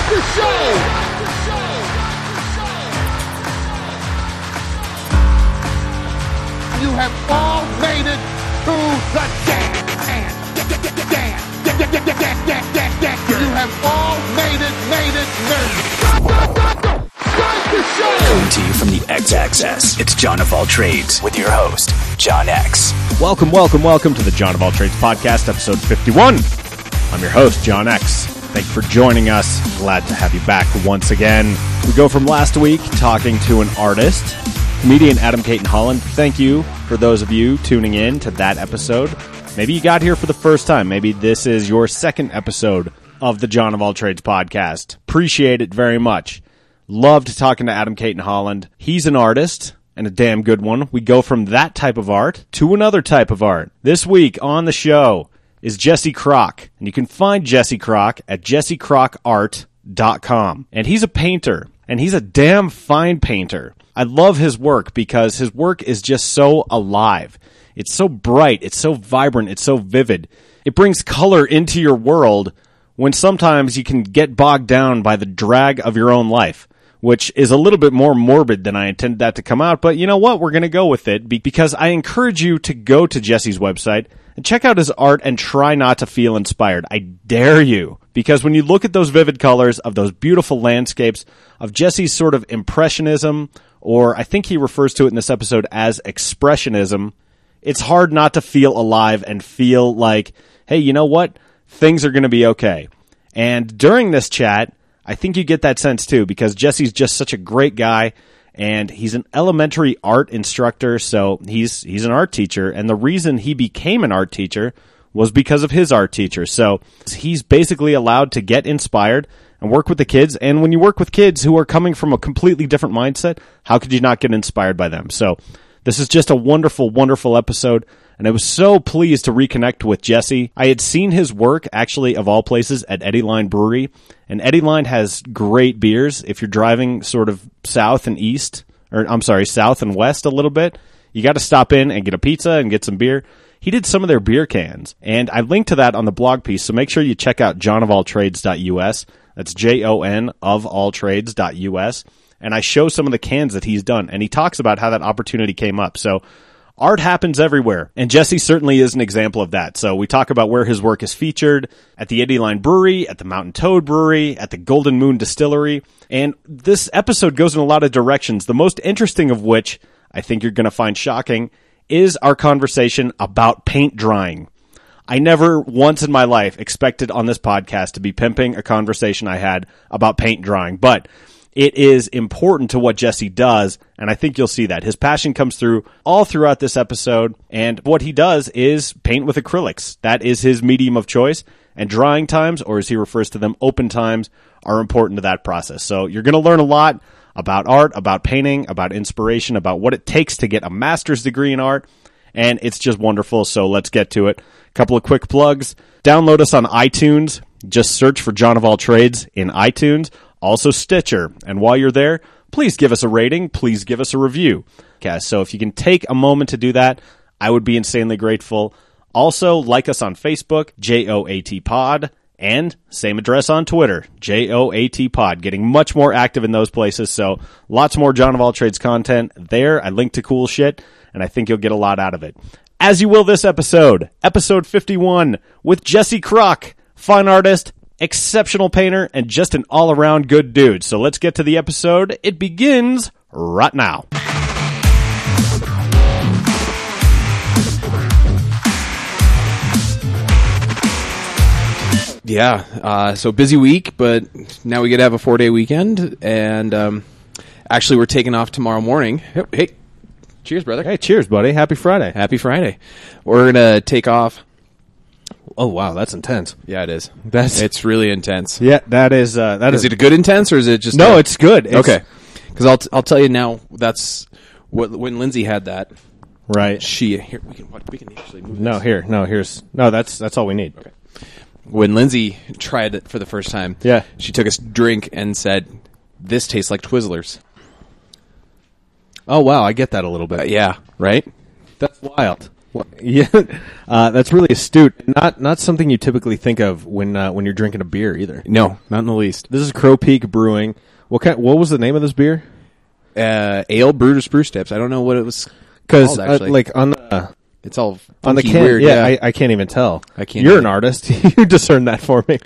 the show. You have all made it to the dance. You have all made it. Start the show. Coming to you from the X-Axis, it's John of All Trades with your host, John X. Welcome to the John of All Trades podcast, episode 51. I'm your host, John X. Thank you for joining us. Glad to have you back once again. We go from last week talking to an artist, comedian Adam Caton Holland. Thank you for those of you tuning in to that episode. Maybe you got here for the first time. Maybe this is your second episode of the John of All Trades podcast. Appreciate it very much. Loved talking to Adam Caton Holland. He's an artist, and a damn good one. We go from that type of art to another type of art. This week on the show is Jesse Kroc, and you can find Jesse Kroc at jessekrocart.com. And he's a painter, and he's a damn fine painter. I love his work because his work is just so alive. It's so bright, it's so vibrant, it's so vivid. It brings color into your world when sometimes you can get bogged down by the drag of your own life, which is a little bit more morbid than I intended that to come out. But you know what? We're going to go with it because I encourage you to go to Jesse's website and check out his art and try not to feel inspired. I dare you. Because when you look at those vivid colors of those beautiful landscapes, of Jesse's sort of impressionism, or I think he refers to it in this episode as expressionism, it's hard not to feel alive and feel like, hey, you know what? Things are going to be okay. And during this chat, I think you get that sense too, because Jesse's just such a great guy, and he's an elementary art instructor, so he's an art teacher, and the reason he became an art teacher was because of his art teacher. So he's basically allowed to get inspired and work with the kids, and when you work with kids who are coming from a completely different mindset, how could you not get inspired by them? So this is just a wonderful, wonderful episode. And I was so pleased to reconnect with Jesse. I had seen his work, actually, of all places, at Eddie Line Brewery. And Eddie Line has great beers. If you're driving sort of south and west a little bit, you got to stop in and get a pizza and get some beer. He did some of their beer cans. And I linked to that on the blog piece, so make sure you check out jonofalltrades.us. That's Jon of alltrades.us. And I show some of the cans that he's done. And he talks about how that opportunity came up. So art happens everywhere, and Jesse certainly is an example of that. So we talk about where his work is featured, at the Eddie Line Brewery, at the Mountain Toad Brewery, at the Golden Moon Distillery, and this episode goes in a lot of directions, the most interesting of which, I think you're going to find shocking, is our conversation about paint drying. I never once in my life expected on this podcast to be pimping a conversation I had about paint drying, but it is important to what Jesse does, and I think you'll see that. His passion comes through all throughout this episode, and what he does is paint with acrylics. That is his medium of choice, and drying times, or as he refers to them, open times, are important to that process. So you're going to learn a lot about art, about painting, about inspiration, about what it takes to get a master's degree in art, and it's just wonderful, so let's get to it. A couple of quick plugs. Download us on iTunes. Just search for John of All Trades in iTunes. Also Stitcher. And while you're there, please give us a rating. Please give us a review. Okay, so if you can take a moment to do that, I would be insanely grateful. Also, like us on Facebook, JOAT Pod, and same address on Twitter, JOAT Pod. Getting much more active in those places, so lots more John of All Trades content there. I link to cool shit, and I think you'll get a lot out of it. As you will this episode, episode 51, with Jesse Kroc, fine artist, exceptional painter, and just an all-around good dude. So let's get to the episode. It begins right now. Yeah, so busy week, but now we get to have a 4-day weekend, and actually we're taking off tomorrow morning. Hey, cheers, brother. Hey, cheers, buddy. Happy Friday. Happy Friday. We're going to take off. Oh, wow, that's intense. Yeah, it is. It's really intense. Yeah, that is. Is it a good intense, or is it just... No, it's good. Okay. Because I'll tell you now, that's when Lindsay had that. Right. Here, we can actually move this. That's all we need. Okay. When Lindsay tried it for the first time, yeah, she took a drink and said, "This tastes like Twizzlers." Oh, wow, I get that a little bit. Yeah, right? That's wild. Yeah, that's really astute. Not something you typically think of when you're drinking a beer either. No, not in the least. This is Crow Peak Brewing. What was the name of this beer? Ale brewed or spruce tips. I don't know what it was Because called, actually. like on the It's all on the funky, can, weird. yeah, I can't even tell. I can't You're either. an artist. You discern that for me.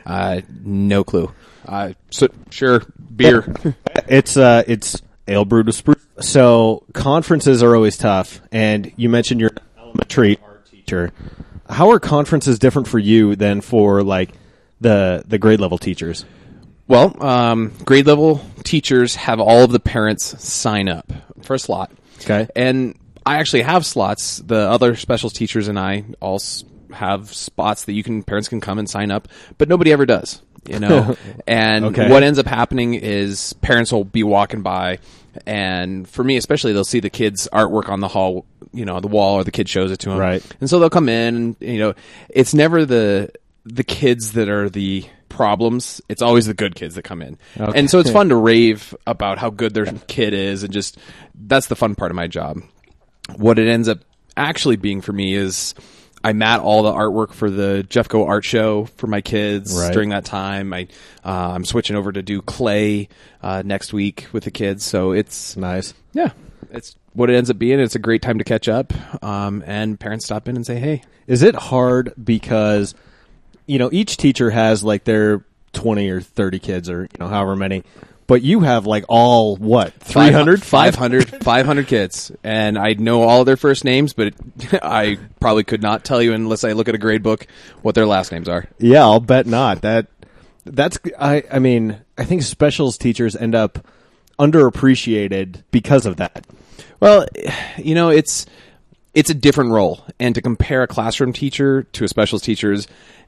No clue. So, sure, beer. It's ale brewed with spruce. So conferences are always tough, and you mentioned you're an elementary art teacher. How are conferences different for you than for like the grade level teachers? Well, grade level teachers have all of the parents sign up for a slot. Okay. And I actually have slots. The other specials teachers and I all have spots that parents can come and sign up, but nobody ever does, you know? And Okay. what ends up happening is parents will be walking by, and for me especially, they'll see the kids' artwork on the wall, or the kid shows it to them. Right. And so they'll come in, and, it's never the kids that are the problems. It's always the good kids that come in. Okay. And so it's fun to rave about how good their kid is, and just, that's the fun part of my job. What it ends up actually being for me is I mat all the artwork for the Jeffco art show for my kids. Right. During that time. I'm switching over to do clay next week with the kids. So it's Nice. yeah, it's what it ends up being. It's a great time to catch up, and parents stop in and say, "Hey." Is it hard because each teacher has like their 20 or 30 kids or however many, but you have like all 300 500 kids, and I know all their first names, but I probably could not tell you unless I look at a grade book what their last names are. Yeah, I'll bet not. That's I mean, I think specials teachers end up underappreciated because of that. Well, it's a different role, and to compare a classroom teacher to a specials teacher,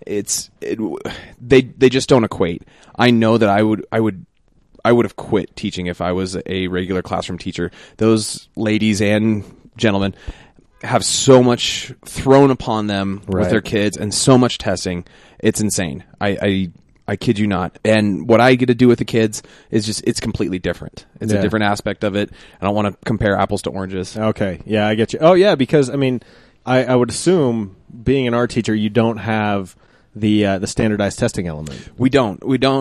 they just don't equate. I know that I would have quit teaching if I was a regular classroom teacher. Those ladies and gentlemen have so much thrown upon them with Right. their kids, and so much testing. It's insane. I kid you not. And what I get to do with the kids is it's completely different. It's Yeah. a different aspect of it. I don't want to compare apples to oranges. Okay, yeah, I get you. Oh yeah, because I mean, I would assume being an art teacher, you don't have the standardized testing element. We don't.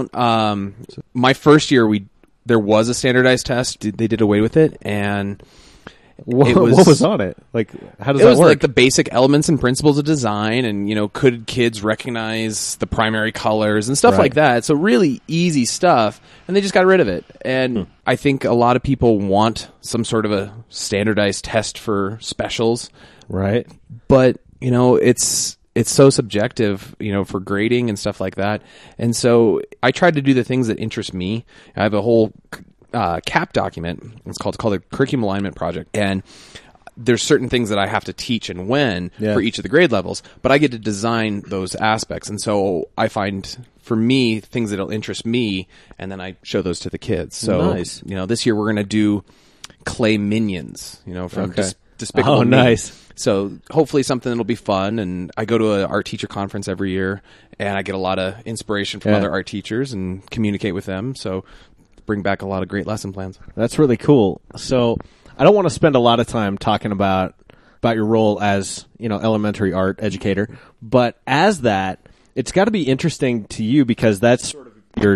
My first year, there was a standardized test. They did away with it, and What was on it? Like, how does it that was work? like the basic elements and principles of design, and could kids recognize the primary colors and stuff Right. like that. So really easy stuff, and they just got rid of it. And I think a lot of people want some sort of a standardized test for specials, Right. but it's so subjective, for grading and stuff like that. And so I tried to do the things that interest me. I have a whole CAP document. It's called the Curriculum Alignment Project, and there's certain things that I have to teach and when Yeah. for each of the grade levels, but I get to design those aspects. And so I find, for me, things that'll interest me, and then I show those to the kids. So, Nice. this year we're going to do clay minions, from Okay. Despicable Oh, Me. nice. So hopefully something that'll be fun. And I go to an art teacher conference every year, and I get a lot of inspiration from Yeah. other art teachers and communicate with them. So bring back a lot of great lesson plans. That's really cool. So I don't want to spend a lot of time talking about your role as elementary art educator, but as that, it's got to be interesting to you because that's sort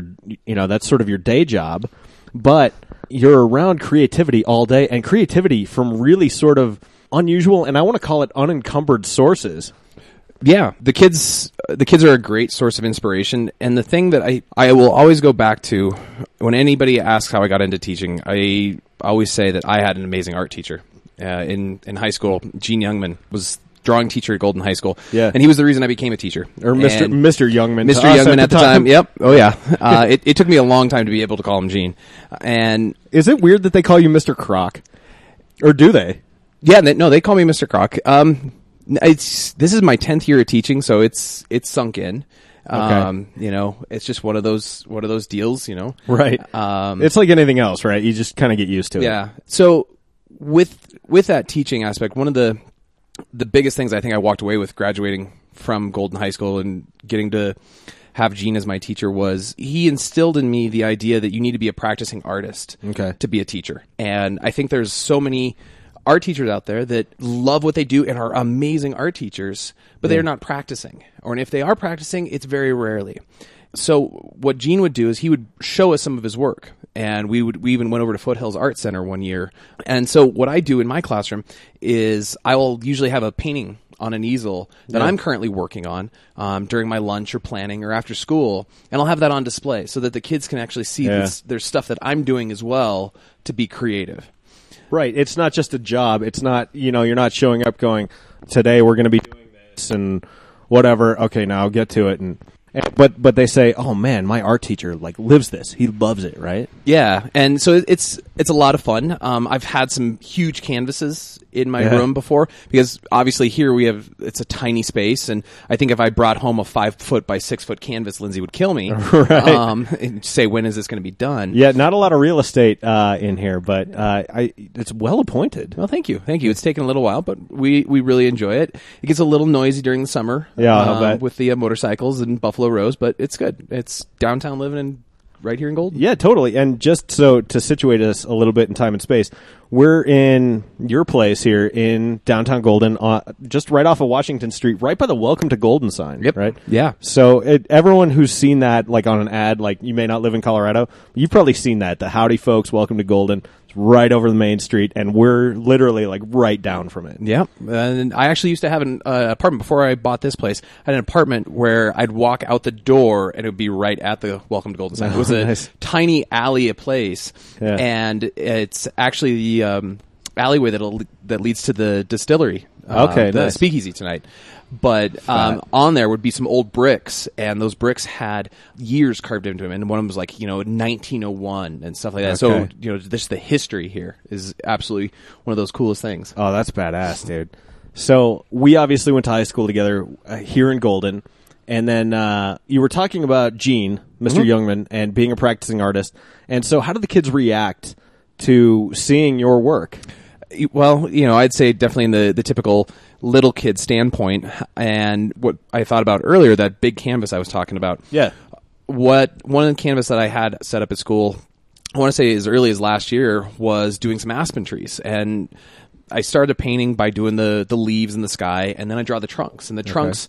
of your day job, but you're around creativity all day, and creativity from really sort of unusual, and I want to call it unencumbered sources. Yeah, the kids are a great source of inspiration, and the thing that I will always go back to when anybody asks how I got into teaching, I always say that I had an amazing art teacher in high school. Gene Youngman was drawing teacher at Golden High School, Yeah. and he was the reason I became a teacher. Or Mr. And Youngman. Mr. to us Youngman at the time. Yep. Oh yeah. It took me a long time to be able to call him Gene, and Is it weird that they call you Mr. Croc? Or do they? yeah, they call me Mr. Croc. This is my 10th year of teaching, so it's sunk in. Okay. It's just one of those deals, Right. It's like anything else, right? You just kind of get used to it. Yeah. So with that teaching aspect, one of the biggest things I think I walked away with graduating from Golden High School and getting to have Gene as my teacher was he instilled in me the idea that you need to be a practicing artist Okay. to be a teacher. And I think there's so many art teachers out there that love what they do and are amazing art teachers, but they're not practicing. Or if they are practicing, it's very rarely. So what Gene would do is he would show us some of his work. And we even went over to Foothills Art Center one year. And so what I do in my classroom is I will usually have a painting on an easel that I'm currently working on during my lunch or planning or after school, and I'll have that on display so that the kids can actually see there's stuff that I'm doing as well to be creative. Right. It's not just a job. It's not, you're not showing up going, today we're going to be doing this and whatever. Okay, now I'll get to it. But they say, oh man, my art teacher lives this. He loves it, right? Yeah, and so it's a lot of fun. I've had some huge canvases in my room before because obviously here it's a tiny space, and I think if I brought home a 5-foot by 6-foot canvas, Lindsay would kill me. Right. And say, when is this going to be done? Yeah, not a lot of real estate in here, but it's well appointed. Well, thank you. It's taken a little while, but we really enjoy it. It gets a little noisy during the summer. Yeah, I'll bet. With the motorcycles and Buffalo Rose, but it's good. It's downtown living right here in Golden. Yeah, totally. And just so to situate us a little bit in time and space, we're in your place here in downtown Golden, just right off of Washington Street, right by the Welcome to Golden sign. Yep. Right? Yeah. So everyone who's seen that on an ad, you may not live in Colorado, but you've probably seen that. The Howdy Folks, Welcome to Golden. It's right over the main street, and we're literally right down from it. Yeah. And I actually used to have an apartment before I bought this place. I had an apartment where I'd walk out the door and it would be right at the Welcome to Golden sign. It was a tiny alley, a place, and it's actually the alleyway that leads to the distillery. Okay, the nice. Speakeasy tonight. But on there would be some old bricks, and those bricks had years carved into them, and one of them was 1901 and stuff like that. Okay. So the history here is absolutely one of those coolest things. Oh, that's badass, dude. So we obviously went to high school together here in Golden, and then you were talking about Gene, Mr. Youngman, and being a practicing artist. And so how did the kids react to seeing your work? Well, I'd say definitely in the typical little kid standpoint, and what I thought about earlier, that big canvas I was talking about. Yeah. One of the canvas that I had set up at school, I want to say as early as last year, was doing some aspen trees. And I started painting by doing the leaves in the sky, and then I draw the trunks. And the trunks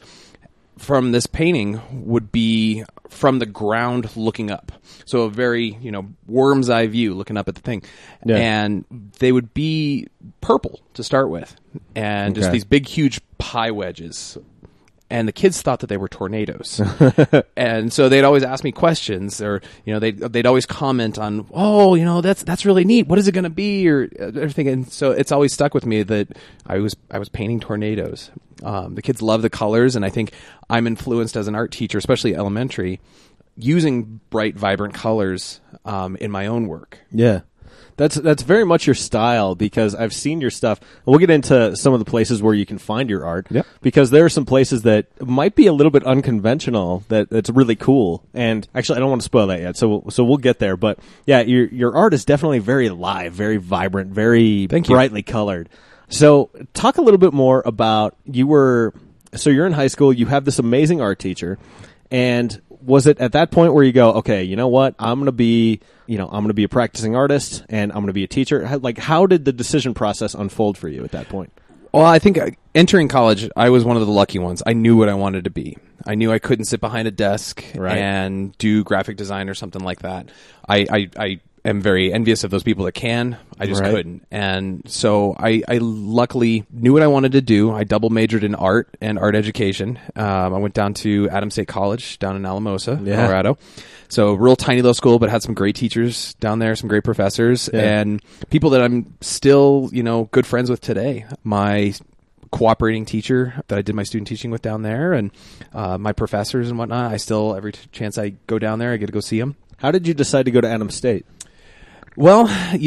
from this painting would be from the ground looking up. So a very, worm's eye view looking up at the thing. Yeah. And they would be purple to start with. And just these big, huge pie wedges. And the kids thought that they were tornadoes. And so they'd always ask me questions, or, they'd always comment on, oh, that's really neat. What is it going to be? Or everything. And so it's always stuck with me that I was painting tornadoes. The kids love the colors, and I think I'm influenced as an art teacher, especially elementary, using bright, vibrant colors in my own work. Yeah. That's very much your style, because I've seen your stuff. We'll get into some of the places where you can find your art, because there are some places that might be a little bit unconventional that's really cool. And actually, I don't want to spoil that yet, so we'll get there. But yeah, your art is definitely very live, very vibrant, very brightly colored. So talk a little bit more about you're in high school, you have this amazing art teacher, and was it at that point where you go, okay, you know what, I'm going to be a practicing artist and I'm going to be a teacher? How did the decision process unfold for you at that point? Well, I think entering college, I was one of the lucky ones. I knew what I wanted to be. I knew I couldn't sit behind a desk and do graphic design or something like that. I am very envious of those people that can. I just couldn't. And so I luckily knew what I wanted to do. I double majored in art and art education. I went down to Adams State College down in Alamosa, Colorado. So real tiny little school, but had some great teachers down there, some great professors, and people that I'm still, good friends with today. My cooperating teacher that I did my student teaching with down there, and my professors and whatnot. I still, every chance I go down there, I get to go see them. How did you decide to go to Adams State? Well,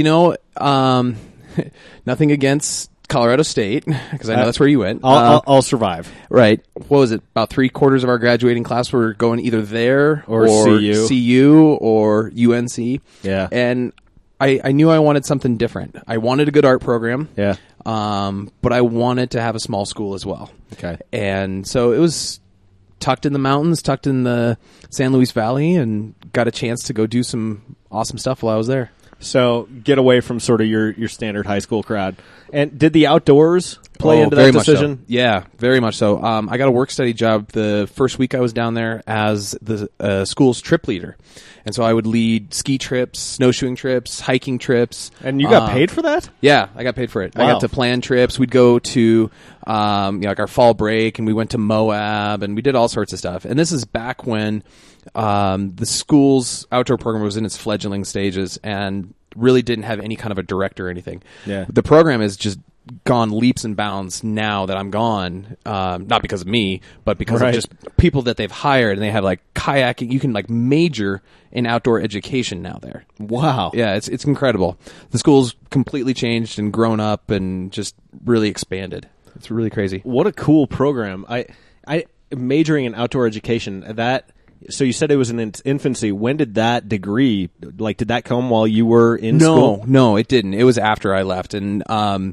nothing against Colorado State, because I know that's where you went. I'll survive. Right. What was it? About 3/4 of our graduating class were going either there or CU or UNC. Yeah. And I knew I wanted something different. I wanted a good art program. Yeah. But I wanted to have a small school as well. Okay. And so it was tucked in the mountains, tucked in the San Luis Valley, and got a chance to go do some awesome stuff while I was there. So get away from sort of your standard high school crowd. And did the outdoors play into very that much so. decision? Yeah, very much so. I got a work-study job the first week I was down there as the school's trip leader. And so I would lead ski trips, snowshoeing trips, hiking trips. And you got paid for that? Yeah, I got paid for it. Wow. I got to plan trips. We'd go to like our fall break, and we went to Moab, and we did all sorts of stuff. And this is back when the school's outdoor program was in its fledgling stages and really didn't have any kind of a director or anything. Yeah. The program has just gone leaps and bounds now that I'm gone, not because of me, but because Right. of just people that they've hired, and they have like kayaking. You can like major in outdoor education now there. Wow. Yeah, it's incredible. The school's completely changed and grown up and just really expanded. It's really crazy. What a cool program. I majoring in outdoor education, so you said it was in its infancy. When did that degree, did that come while you were in school? No, it didn't. It was after I left. And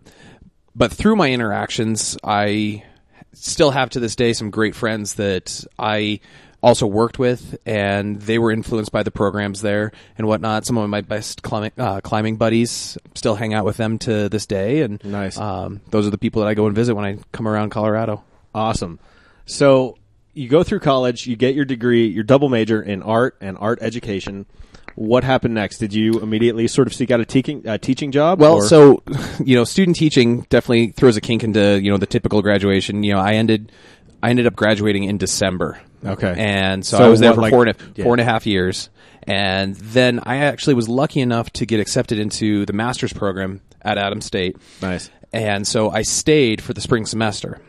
but through my interactions, I still have to this day some great friends that I also worked with, and they were influenced by the programs there and whatnot. Some of my best climbing buddies still hang out with them to this day. And Nice. Those are the people that I go and visit when I come around Colorado. Awesome. So you go through college, you get your degree, your double major in art and art education. What happened next? Did you immediately sort of seek out a teaching job? Well, or? so, student teaching definitely throws a kink into, the typical graduation. I ended up graduating in December. Okay. And so I was there what, for like- four and a half years. And then I actually was lucky enough to get accepted into the master's program at Adams State. Nice. And so I stayed for the spring semester.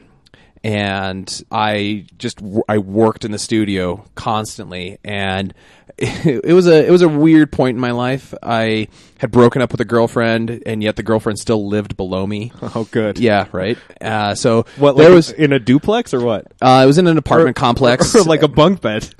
And I worked in the studio constantly, and it was a weird point in my life. I had broken up with a girlfriend, and yet the girlfriend still lived below me. Oh, good. Yeah, right. So What, there like was in a duplex or what? it was in an apartment complex, Or like a bunk bed.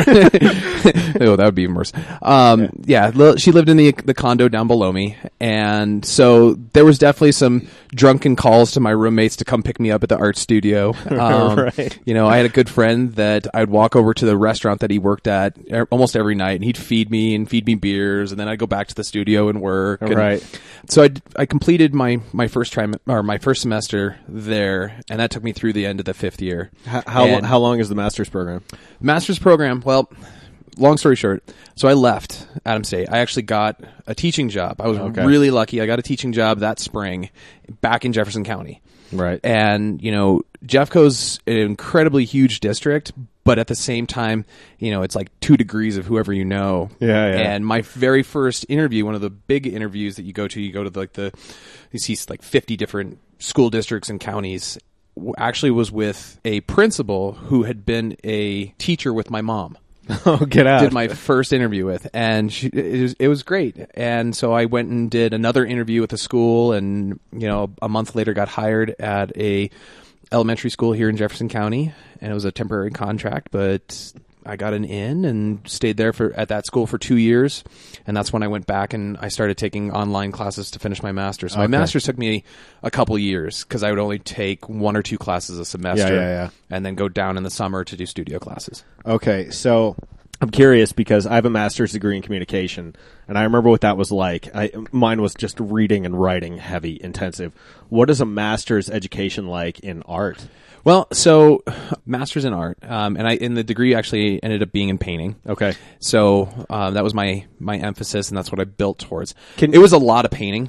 Oh, that would be even worse. She lived in the condo down below me, and so there was definitely some drunken calls to my roommates to come pick me up at the art studio. Right. I had a good friend that I'd walk over to the restaurant that he worked at almost every night, and he'd feed me beers, and then I'd go back to the studio and work. And Right. so I completed my first semester there, and that took me through the end of the fifth year. How long is the master's program? Master's program, well, long story short, so I left Adams State. I actually got a teaching job. I was really lucky. I got a teaching job that spring back in Jefferson County. Right. And, Jeffco's an incredibly huge district, but at the same time, it's like 2 degrees of whoever you know. Yeah. And my very first interview, one of the big interviews that you go to you see like 50 different school districts and counties, actually was with a principal who had been a teacher with my mom. Oh, get out. Did my first interview with, and it was great. And so I went and did another interview with the school, and a month later got hired at a elementary school here in Jefferson County, and it was a temporary contract, but I got an in and stayed there at that school for 2 years, and that's when I went back and I started taking online classes to finish my master's. So my master's took me a couple years because I would only take 1 or 2 classes a semester, Yeah. and then go down in the summer to do studio classes. Okay, so I'm curious because I have a master's degree in communication, and I remember what that was like. Mine was just reading and writing heavy, intensive. What is a master's education like in art? Well, so master's in art, and the degree actually ended up being in painting. Okay. So that was my emphasis, and that's what I built towards. It was a lot of painting.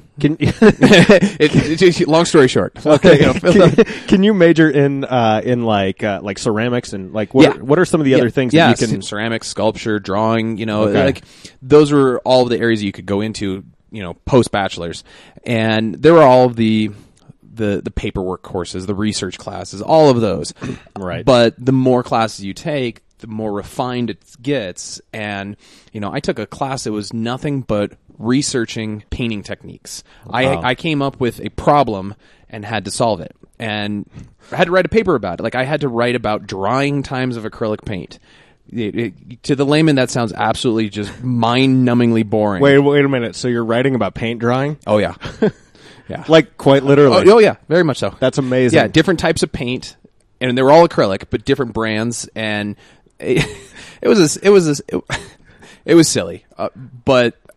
Long story short. Okay. Can you major in like ceramics and what are some of the other things that you can ceramics, sculpture, drawing, Okay. like those were all of the areas you could go into, post bachelor's. And there were all of the paperwork courses, the research classes, all of those. Right. But the more classes you take, the more refined it gets. And, I took a class that was nothing but researching painting techniques. Wow. I came up with a problem and had to solve it. And I had to write a paper about it. Like I had to write about drying times of acrylic paint. To the layman, that sounds absolutely just mind-numbingly boring. Wait a minute. So you're writing about paint drying? Oh, yeah. Yeah. Like quite literally. Oh, yeah. Very much so. That's amazing. Yeah, different types of paint, and they were all acrylic, but different brands, and it was silly. But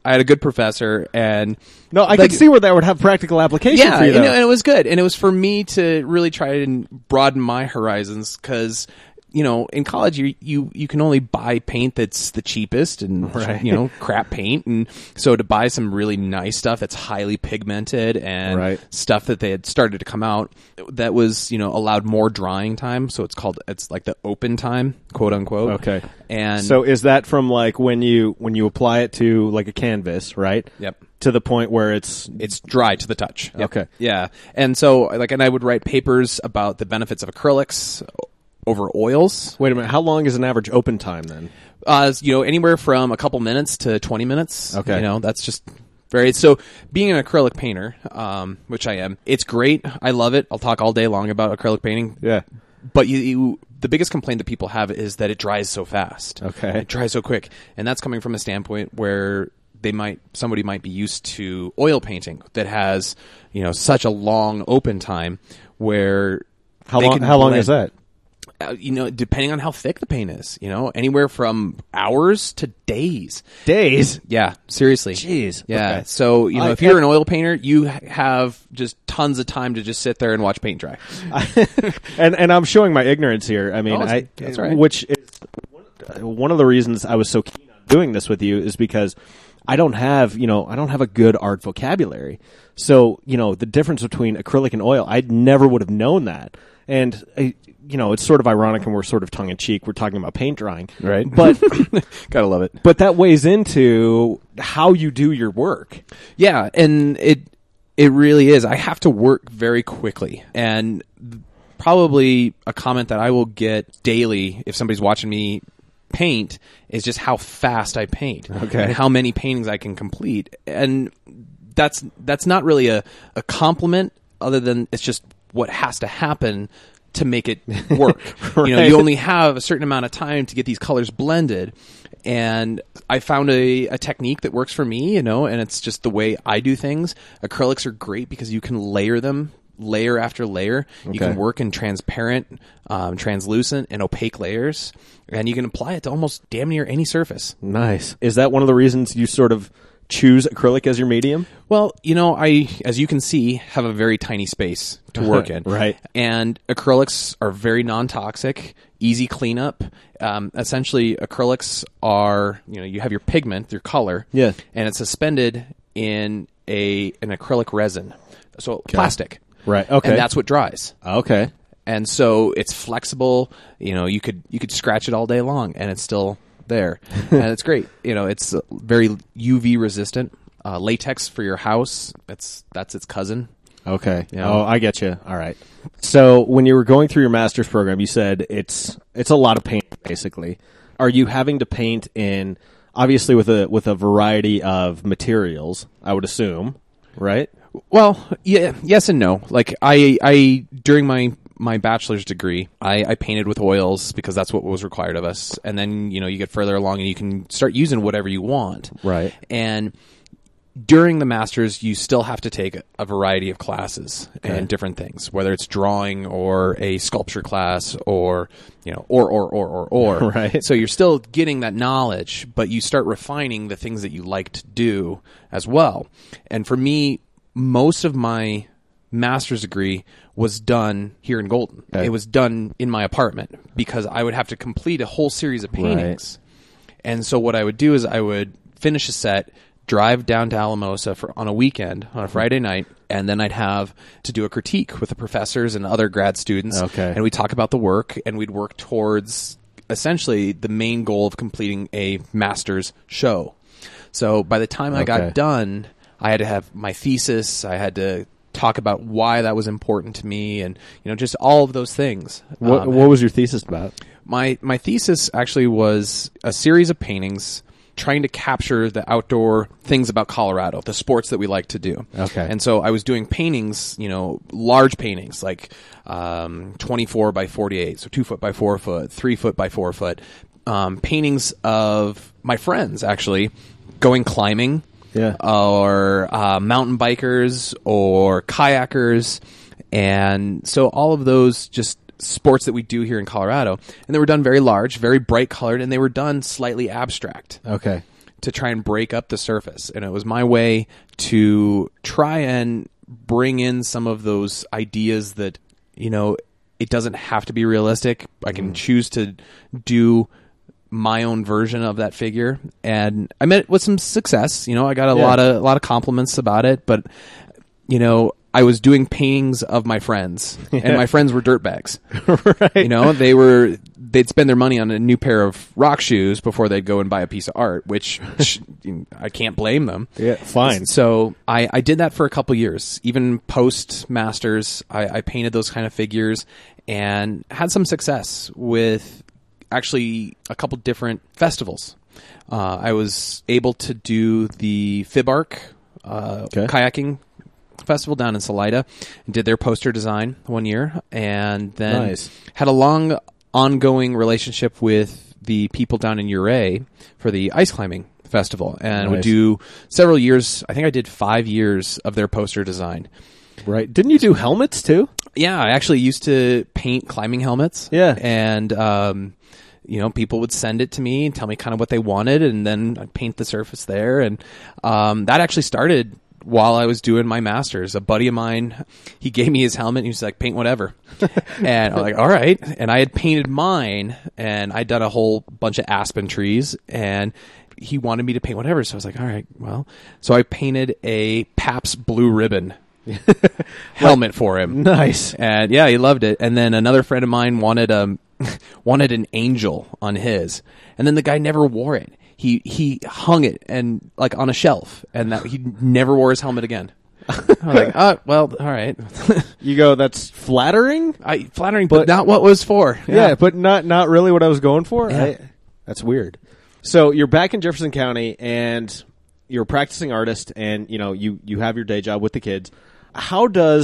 I had a good professor, and No, I can see where that would have practical application yeah, for you, though. and it was good, and it was for me to really try and broaden my horizons because. In college you can only buy paint that's the cheapest and crap paint, and so to buy some really nice stuff that's highly pigmented and stuff that they had started to come out that was allowed more drying time, so it's like the open time, quote unquote. Okay. And so is that from like when you apply it to like a canvas, right? Yep. To the point where it's dry to the touch. Yep. Okay. Yeah. And so and I would write papers about the benefits of acrylics over oils. Wait a minute. How long is an average open time then? Anywhere from a couple minutes to 20 minutes. Okay. That's just very. So being an acrylic painter, which I am, it's great. I love it. I'll talk all day long about acrylic painting. Yeah. But the biggest complaint that people have is that it dries so fast. Okay. It dries so quick, and that's coming from a standpoint where somebody might be used to oil painting that has such a long open time where how long is that? Depending on how thick the paint is, anywhere from hours to days. Days? Yeah, seriously. Jeez. Yeah. Okay. So, if you're an oil painter, you have just tons of time to just sit there and watch paint dry. and I'm showing my ignorance here. I mean, that's right. Which is one of the reasons I was so keen on doing this with you is because I don't have a good art vocabulary. So, the difference between acrylic and oil, I never would have known that. And it's sort of ironic, and we're sort of tongue-in-cheek. We're talking about paint drying. Right. But gotta love it. But that weighs into how you do your work. Yeah, and it really is. I have to work very quickly. And probably a comment that I will get daily if somebody's watching me paint is just how fast I paint. Okay. And how many paintings I can complete. And that's not really a compliment, other than it's just what has to happen to make it work. Right. You only have a certain amount of time to get these colors blended. And I found a technique that works for me, and it's just the way I do things. Acrylics are great because you can layer them layer after layer. Okay. You can work in transparent, translucent, and opaque layers, and you can apply it to almost damn near any surface. Nice. Is that one of the reasons you sort of choose acrylic as your medium? Well, I, as you can see, have a very tiny space to work in. Right. And acrylics are very non-toxic, easy cleanup. Essentially, acrylics are, you have your pigment, your color, yeah, and it's suspended in an acrylic resin. So plastic. Right. Okay. And that's what dries. Okay. And so it's flexible. You could scratch it all day long, and it's still there, and it's great. It's very UV resistant. Latex for your house, that's its cousin. Okay. Oh, I get you. All right. So when you were going through your master's program, you said it's a lot of paint, basically. Are you having to paint in, obviously with a variety of materials, I would assume, right? Well, yeah, yes and no. Like I during my bachelor's degree, I painted with oils because that's what was required of us. And then, you get further along and you can start using whatever you want. Right. And during the master's, you still have to take a variety of classes and different things, whether it's drawing or a sculpture class or, or. Right. So you're still getting that knowledge, but you start refining the things that you like to do as well. And for me, most of my master's degree was done here in Golden. Okay. It was done in my apartment because I would have to complete a whole series of paintings. Right. And so what I would do is I would finish a set, drive down to Alamosa on a weekend, on a Friday night, and then I'd have to do a critique with the professors and other grad students. Okay. And we'd talk about the work, and we'd work towards essentially the main goal of completing a master's show. So by the time I got done, I had to have my thesis, I had to talk about why that was important to me, and just all of those things. What was your thesis about? My thesis actually was a series of paintings trying to capture the outdoor things about Colorado, the sports that we like to do. Okay. And so I was doing paintings, large paintings, like 24 by 48, so 2 foot by 4 foot, 3 foot by 4 foot, paintings of my friends actually going climbing, or mountain bikers or kayakers. And so all of those just sports that we do here in Colorado, and they were done very large, very bright colored, and they were done slightly abstract. Okay. to try and break up the surface. And it was my way to try and bring in some of those ideas that, you know, it doesn't have to be realistic. I can choose to do my own version of that figure. And I met it with some success. You know, I got a lot of compliments about it, but, you know, I was doing paintings of my friends, and my friends were dirtbags. Right. You know, they'd spend their money on a new pair of rock shoes before they'd go and buy a piece of art, which I can't blame them. Yeah, fine. So I did that for a couple years. Even post Masters, I painted those kind of figures and had some success with actually a couple different festivals. I was able to do the FibArc kayaking festival down in Salida and did their poster design one year, and then had a long ongoing relationship with the people down in Ouray for the ice climbing festival, and would do several years. I think I did 5 years of their poster design. Right. Didn't you do helmets too? Yeah, I actually used to paint climbing helmets. Yeah. And you know, people would send it to me and tell me kind of what they wanted, and then I'd paint the surface there. And that actually started while I was doing my Masters. A buddy of mine, he gave me his helmet and he was like, paint whatever. And I'm like, all right. And I had painted mine, and I'd done a whole bunch of aspen trees, and he wanted me to paint whatever. So I was like, all right, well. So I painted a Pabst Blue Ribbon helmet for him. Nice. And yeah, he loved it. And then another friend of mine wanted an angel on his. And then the guy never wore it. He hung it and like on a shelf, and that he never wore his helmet again. I was like, oh, well, all right. You go, that's flattering? Flattering, but not what it was for. Yeah, but not really what I was going for? Yeah. That's weird. So you're back in Jefferson County, and you're a practicing artist, and you know you have your day job with the kids. How do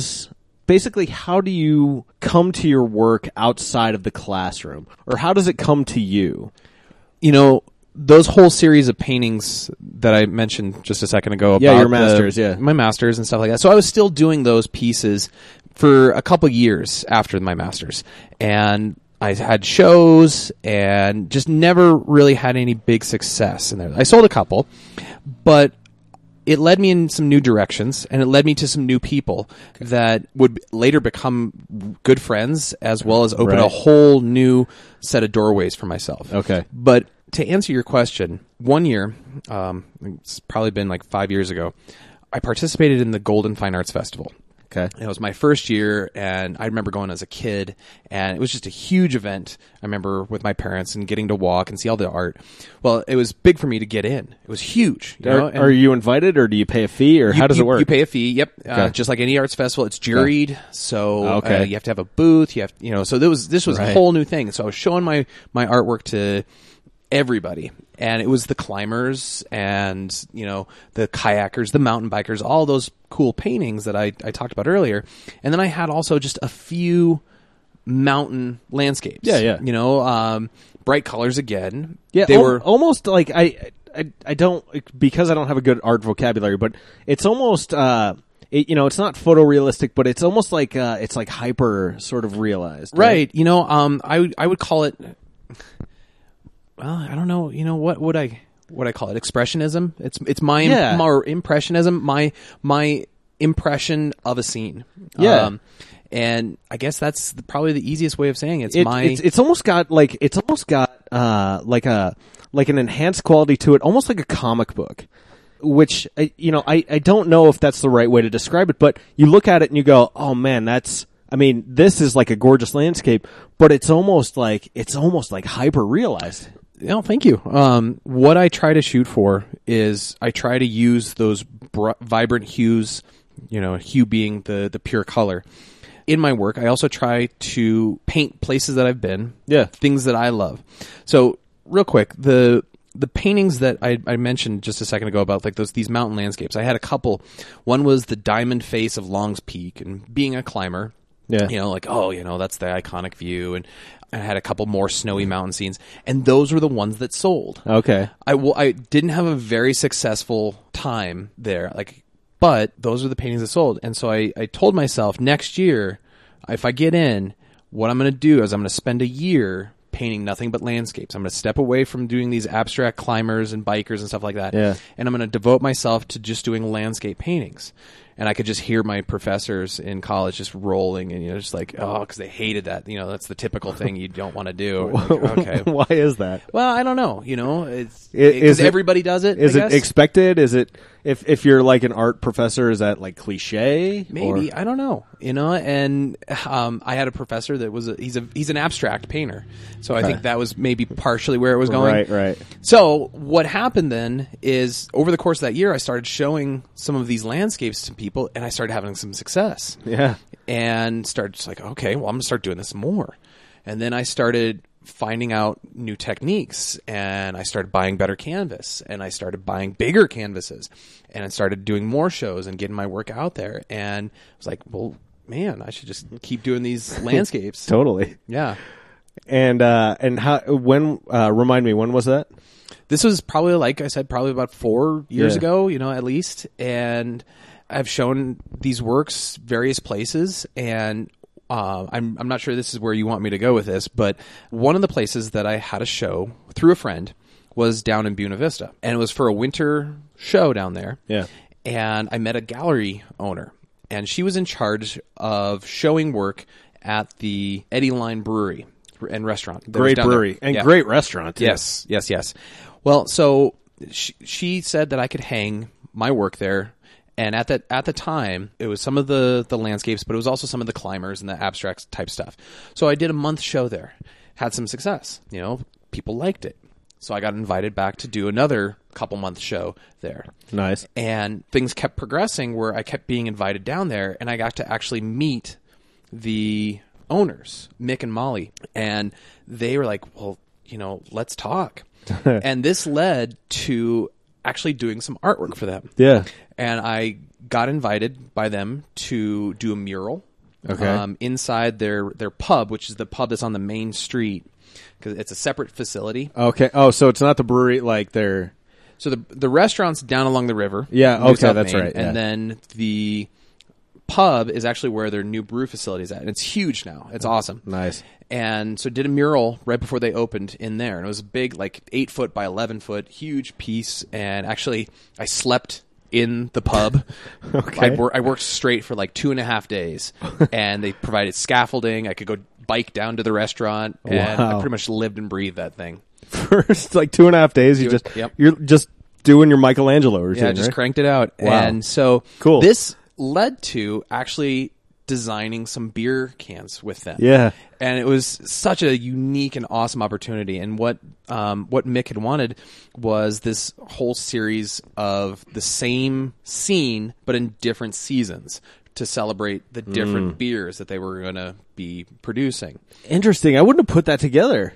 you come to your work outside of the classroom? Or how does it come to you? You know, those whole series of paintings that I mentioned just a second ago about your Masters, my Masters and stuff like that. So I was still doing those pieces for a couple years after my Masters. And I had shows and just never really had any big success in there. I sold a couple, but it led me in some new directions, and it led me to some new people that would later become good friends, as well as open a whole new set of doorways for myself. Okay. But to answer your question, one year, it's probably been like 5 years ago, I participated in the Golden Fine Arts Festival. Okay. It was my first year, and I remember going as a kid, and it was just a huge event. I remember with my parents and getting to walk and see all the art. Well, it was big for me to get in. It was huge. Are you invited, or do you pay a fee, or how does it work? You pay a fee. Yep. Okay. Just like any arts festival, it's juried. So you have to have a booth. So this was a whole new thing. So I was showing my artwork to everybody. And it was the climbers and, you know, the kayakers, the mountain bikers, all those cool paintings that I talked about earlier. And then I had also just a few mountain landscapes. Yeah. You know, bright colors again. Yeah, they were almost like I don't, because I don't have a good art vocabulary, but it's almost it's not photorealistic, but it's almost like it's like hyper sort of realized. Right. You know, I would call it. Well, I don't know. You know, what would I call it? Expressionism. It's my more impressionism. My impression of a scene. Yeah. And I guess that's probably the easiest way of saying it. It's almost got like like an enhanced quality to it, almost like a comic book. Which I don't know if that's the right way to describe it, but you look at it and you go, oh man, this is like a gorgeous landscape, but it's almost like hyper realized. No, thank you. What I try to shoot for is I try to use those vibrant hues, you know, hue being the pure color. In my work, I also try to paint places that I've been, things that I love. So, real quick, the paintings that I mentioned just a second ago about like these mountain landscapes, I had a couple. One was the diamond face of Long's Peak, and being a climber, you know, like, that's the iconic view. And I had a couple more snowy mountain scenes, and those were the ones that sold. Okay. I didn't have a very successful time there, but those are the paintings that sold. And so I told myself next year, if I get in, what I'm going to do is I'm going to spend a year painting nothing but landscapes. I'm going to step away from doing these abstract climbers and bikers and stuff like that. Yeah. And I'm going to devote myself to just doing landscape paintings. And I could just hear my professors in college just rolling and, just like, oh, because they hated that. That's the typical thing you don't want to do. Like, okay. Why is that? Well, I don't know. It's Is because it- everybody does it. Is I it guess. expected? Is it if you're like an art professor? Is that like cliche? Maybe Or- I don't know, and I had a professor that was he's an abstract painter, so I think that was maybe partially where it was going. Right. So what happened then is over the course of that year, I started showing some of these landscapes to people, and I started having some success. Yeah. And started just like, okay, well, I'm gonna start doing this more, and then I started finding out new techniques, and I started buying better canvas, and I started buying bigger canvases, and I started doing more shows and getting my work out there, and I was like, well, man, I should just keep doing these landscapes. Totally. Yeah. And how? When? Remind me. When was that? This was probably, like I said, probably about 4 years Yeah. ago, at least, and I've shown these works various places, and I'm not sure this is where you want me to go with this, but one of the places that I had a show through a friend was down in Buena Vista, and it was for a winter show down there. Yeah. And I met a gallery owner, and she was in charge of showing work at the Eddie Line Brewery and Restaurant. that was Great down there. brewery and Yeah. great restaurant. Too. Yes. Well, so she said that I could hang my work there. And at the time, it was some of the landscapes, but it was also some of the climbers and the abstract type stuff. So I did a month show there, had some success. People liked it. So I got invited back to do another couple month show there. Nice. And things kept progressing where I kept being invited down there, and I got to actually meet the owners, Mick and Molly. And they were like, well, let's talk. And this led to actually doing some artwork for them. Yeah. And I got invited by them to do a mural inside their pub, which is the pub that's on the main street, because it's a separate facility. Okay. Oh, so it's not the brewery like they're. So the restaurant's down along the river. Yeah, New okay, South that's Main, right, yeah. And then the pub is actually where their new brew facility is at. And it's huge now. It's awesome. Nice. And so did a mural right before they opened in there. And it was a big, like 8 foot by 11 foot, huge piece. And actually, I slept in the pub. Okay. I worked straight for like 2.5 days. And they provided scaffolding. I could go bike down to the restaurant. And Wow. I pretty much lived and breathed that thing. First, like 2.5 days, Yep. you're just doing your Michelangelo routine. Yeah, I just right? cranked it out. Wow. And so Cool. this led to actually designing some beer cans with them. Yeah. And it was such a unique and awesome opportunity. And what Mick had wanted was this whole series of the same scene, but in different seasons, to celebrate the different beers that they were going to be producing. Interesting. I wouldn't have put that together.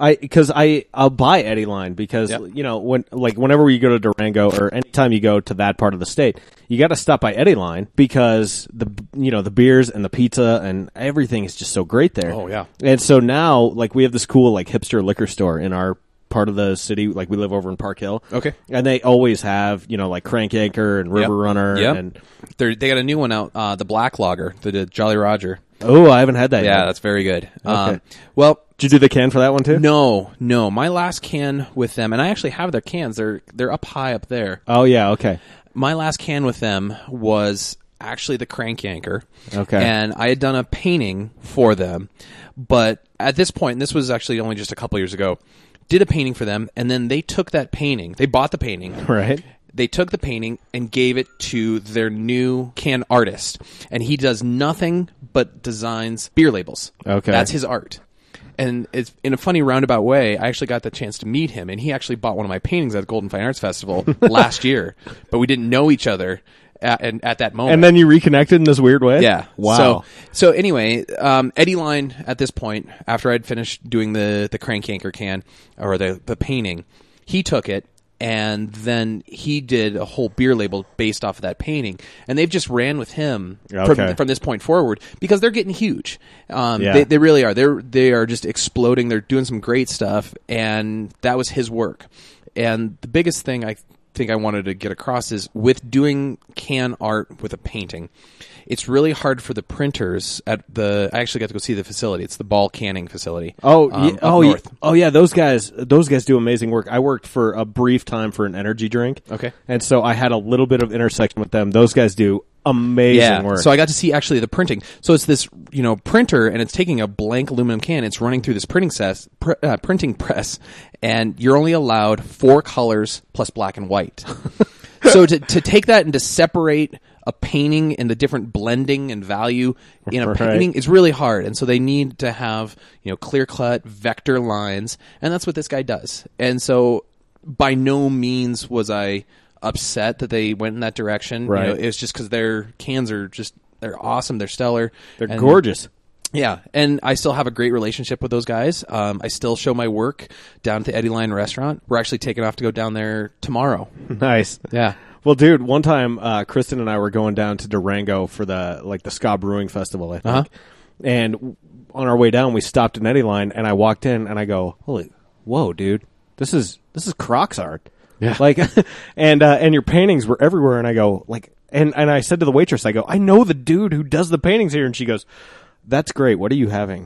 I'll buy Eddie Line because Yep. whenever you go to Durango or anytime you go to that part of the state, you got to stop by Eddie Line because the beers and the pizza and everything is just so great there. Oh, yeah. And so now like we have this cool like hipster liquor store in our part of the city. Like we live over in Park Hill. Okay. And they always have like Crank Anchor and River Runner Yep. and They got a new one out, the Black Lager, the Jolly Roger. oh, I haven't had that Yeah, yet. that's very good. Okay. Well, Did you do the can for that one too? No. My last can with them, and I actually have their cans. They're up high up there. Oh yeah, okay. My last can with them was actually the Crank Anchor. Okay. And I had done a painting for them, but at this point, and this was actually only just a couple years ago, did a painting for them, and then they took that painting. They bought the painting. Right. They took the painting and gave it to their new can artist, and he does nothing but designs beer labels. Okay. That's his art. And it's in a funny roundabout way, I actually got the chance to meet him, and he actually bought one of my paintings at the Golden Fine Arts Festival last year, but we didn't know each other at that moment. And then you reconnected in this weird way? Yeah. Wow. So anyway, Eddie Line at this point, after I'd finished doing the Crank Anchor can or the painting, he took it and then he did a whole beer label based off of that painting, and they've just ran with him Okay. from this point forward because they're getting huge. Yeah. They really are. They are just exploding. They're doing some great stuff, and that was his work. And the biggest thing I think I wanted to get across is with doing can art with a painting, it's really hard for the printers at I actually got to go see the facility. It's the Ball Canning facility. North. North. Those guys do amazing work. I worked for a brief time for an energy drink. Okay. And so I had a little bit of intersection with them. Those guys do amazing work. So I got to see actually the printing. So it's this, printer, and it's taking a blank aluminum can. It's running through this printing press, and you're only allowed 4 colors plus black and white. So to take that and to separate a painting and the different blending and value in a painting is really hard. And so they need to have, clear-cut vector lines, and that's what this guy does. And so by no means was I upset that they went in that direction. Right. It's just because their cans are they're awesome. They're stellar. They're gorgeous. Yeah, and I still have a great relationship with those guys. I still show my work down at the Eddie Line restaurant. We're actually taking off to go down there tomorrow. Nice. Yeah. Well, dude, one time Kristen and I were going down to Durango for the Ska Brewing Festival, I think. Uh-huh. And on our way down, we stopped at Eddie Line, and I walked in, and I go, whoa, dude, this is Crocs art. Yeah. And your paintings were everywhere, and I go, and I said to the waitress, I go, I know the dude who does the paintings here, and she goes, that's great. What are you having?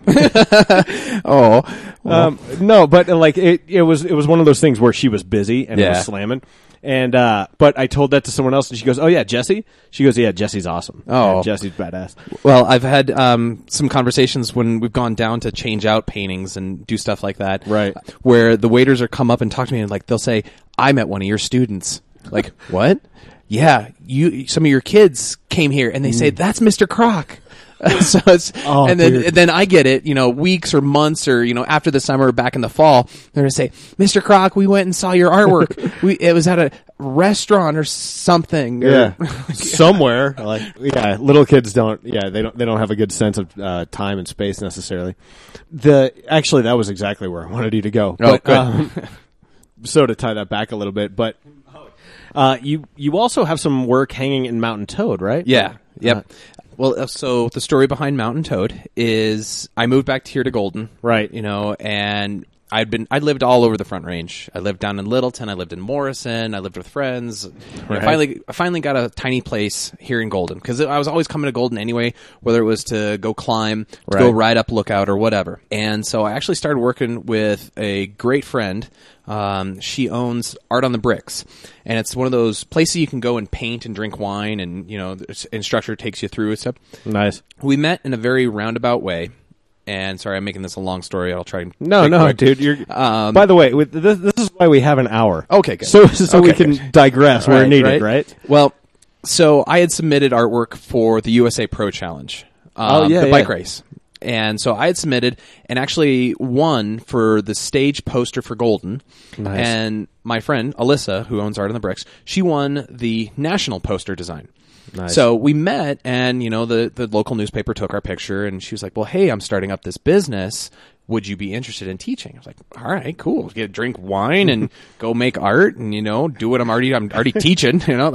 Oh, no, but it was one of those things where she was busy and it was slamming. And but I told that to someone else, and she goes, "Oh yeah, Jesse." She goes, "Yeah, Jesse's awesome. Oh, yeah, Jesse's badass." Well, I've had some conversations when we've gone down to change out paintings and do stuff like that, right? Where the waiters are come up and talk to me, and they'll say, "I met one of your students." Like, what? Yeah, some of your kids came here, and they say that's Mr. Croc. So it's, and then I get it, weeks or months or, after the summer, back in the fall, they're going to say, Mr. Croc, we went and saw your artwork. It was at a restaurant or something. Yeah. Somewhere. Little kids they don't have a good sense of time and space necessarily. Actually, that was exactly where I wanted you to go. Oh, but, good. So to tie that back a little bit, but, you also have some work hanging in Mountain Toad, right? Yeah. Yep. Well, so the story behind Mountain Toad is I moved back here to Golden, right? And I'd lived all over the Front Range. I lived down in Littleton. I lived in Morrison. I lived with friends. Right. I finally got a tiny place here in Golden because I was always coming to Golden anyway, whether it was to go climb, to go ride up Lookout or whatever. And so I actually started working with a great friend. She owns Art on the Bricks, and it's one of those places you can go and paint and drink wine, and the instructor takes you through and stuff. Nice. We met in a very roundabout way. And sorry, I'm making this a long story. I'll try and no, dude. You're. By the way, this is why we have an hour. Okay, good. So we can digress where needed, right? Well, so I had submitted artwork for the USA Pro Challenge, the bike race, and so I had submitted and actually won for the stage poster for Golden. Nice. And my friend Alyssa, who owns Art on the Bricks, she won the national poster design. Nice. So we met, and the local newspaper took our picture, and she was like, "Well, hey, I'm starting up this business. Would you be interested in teaching?" I was like, "All right, cool. Drink wine and go make art, and do what I'm already teaching."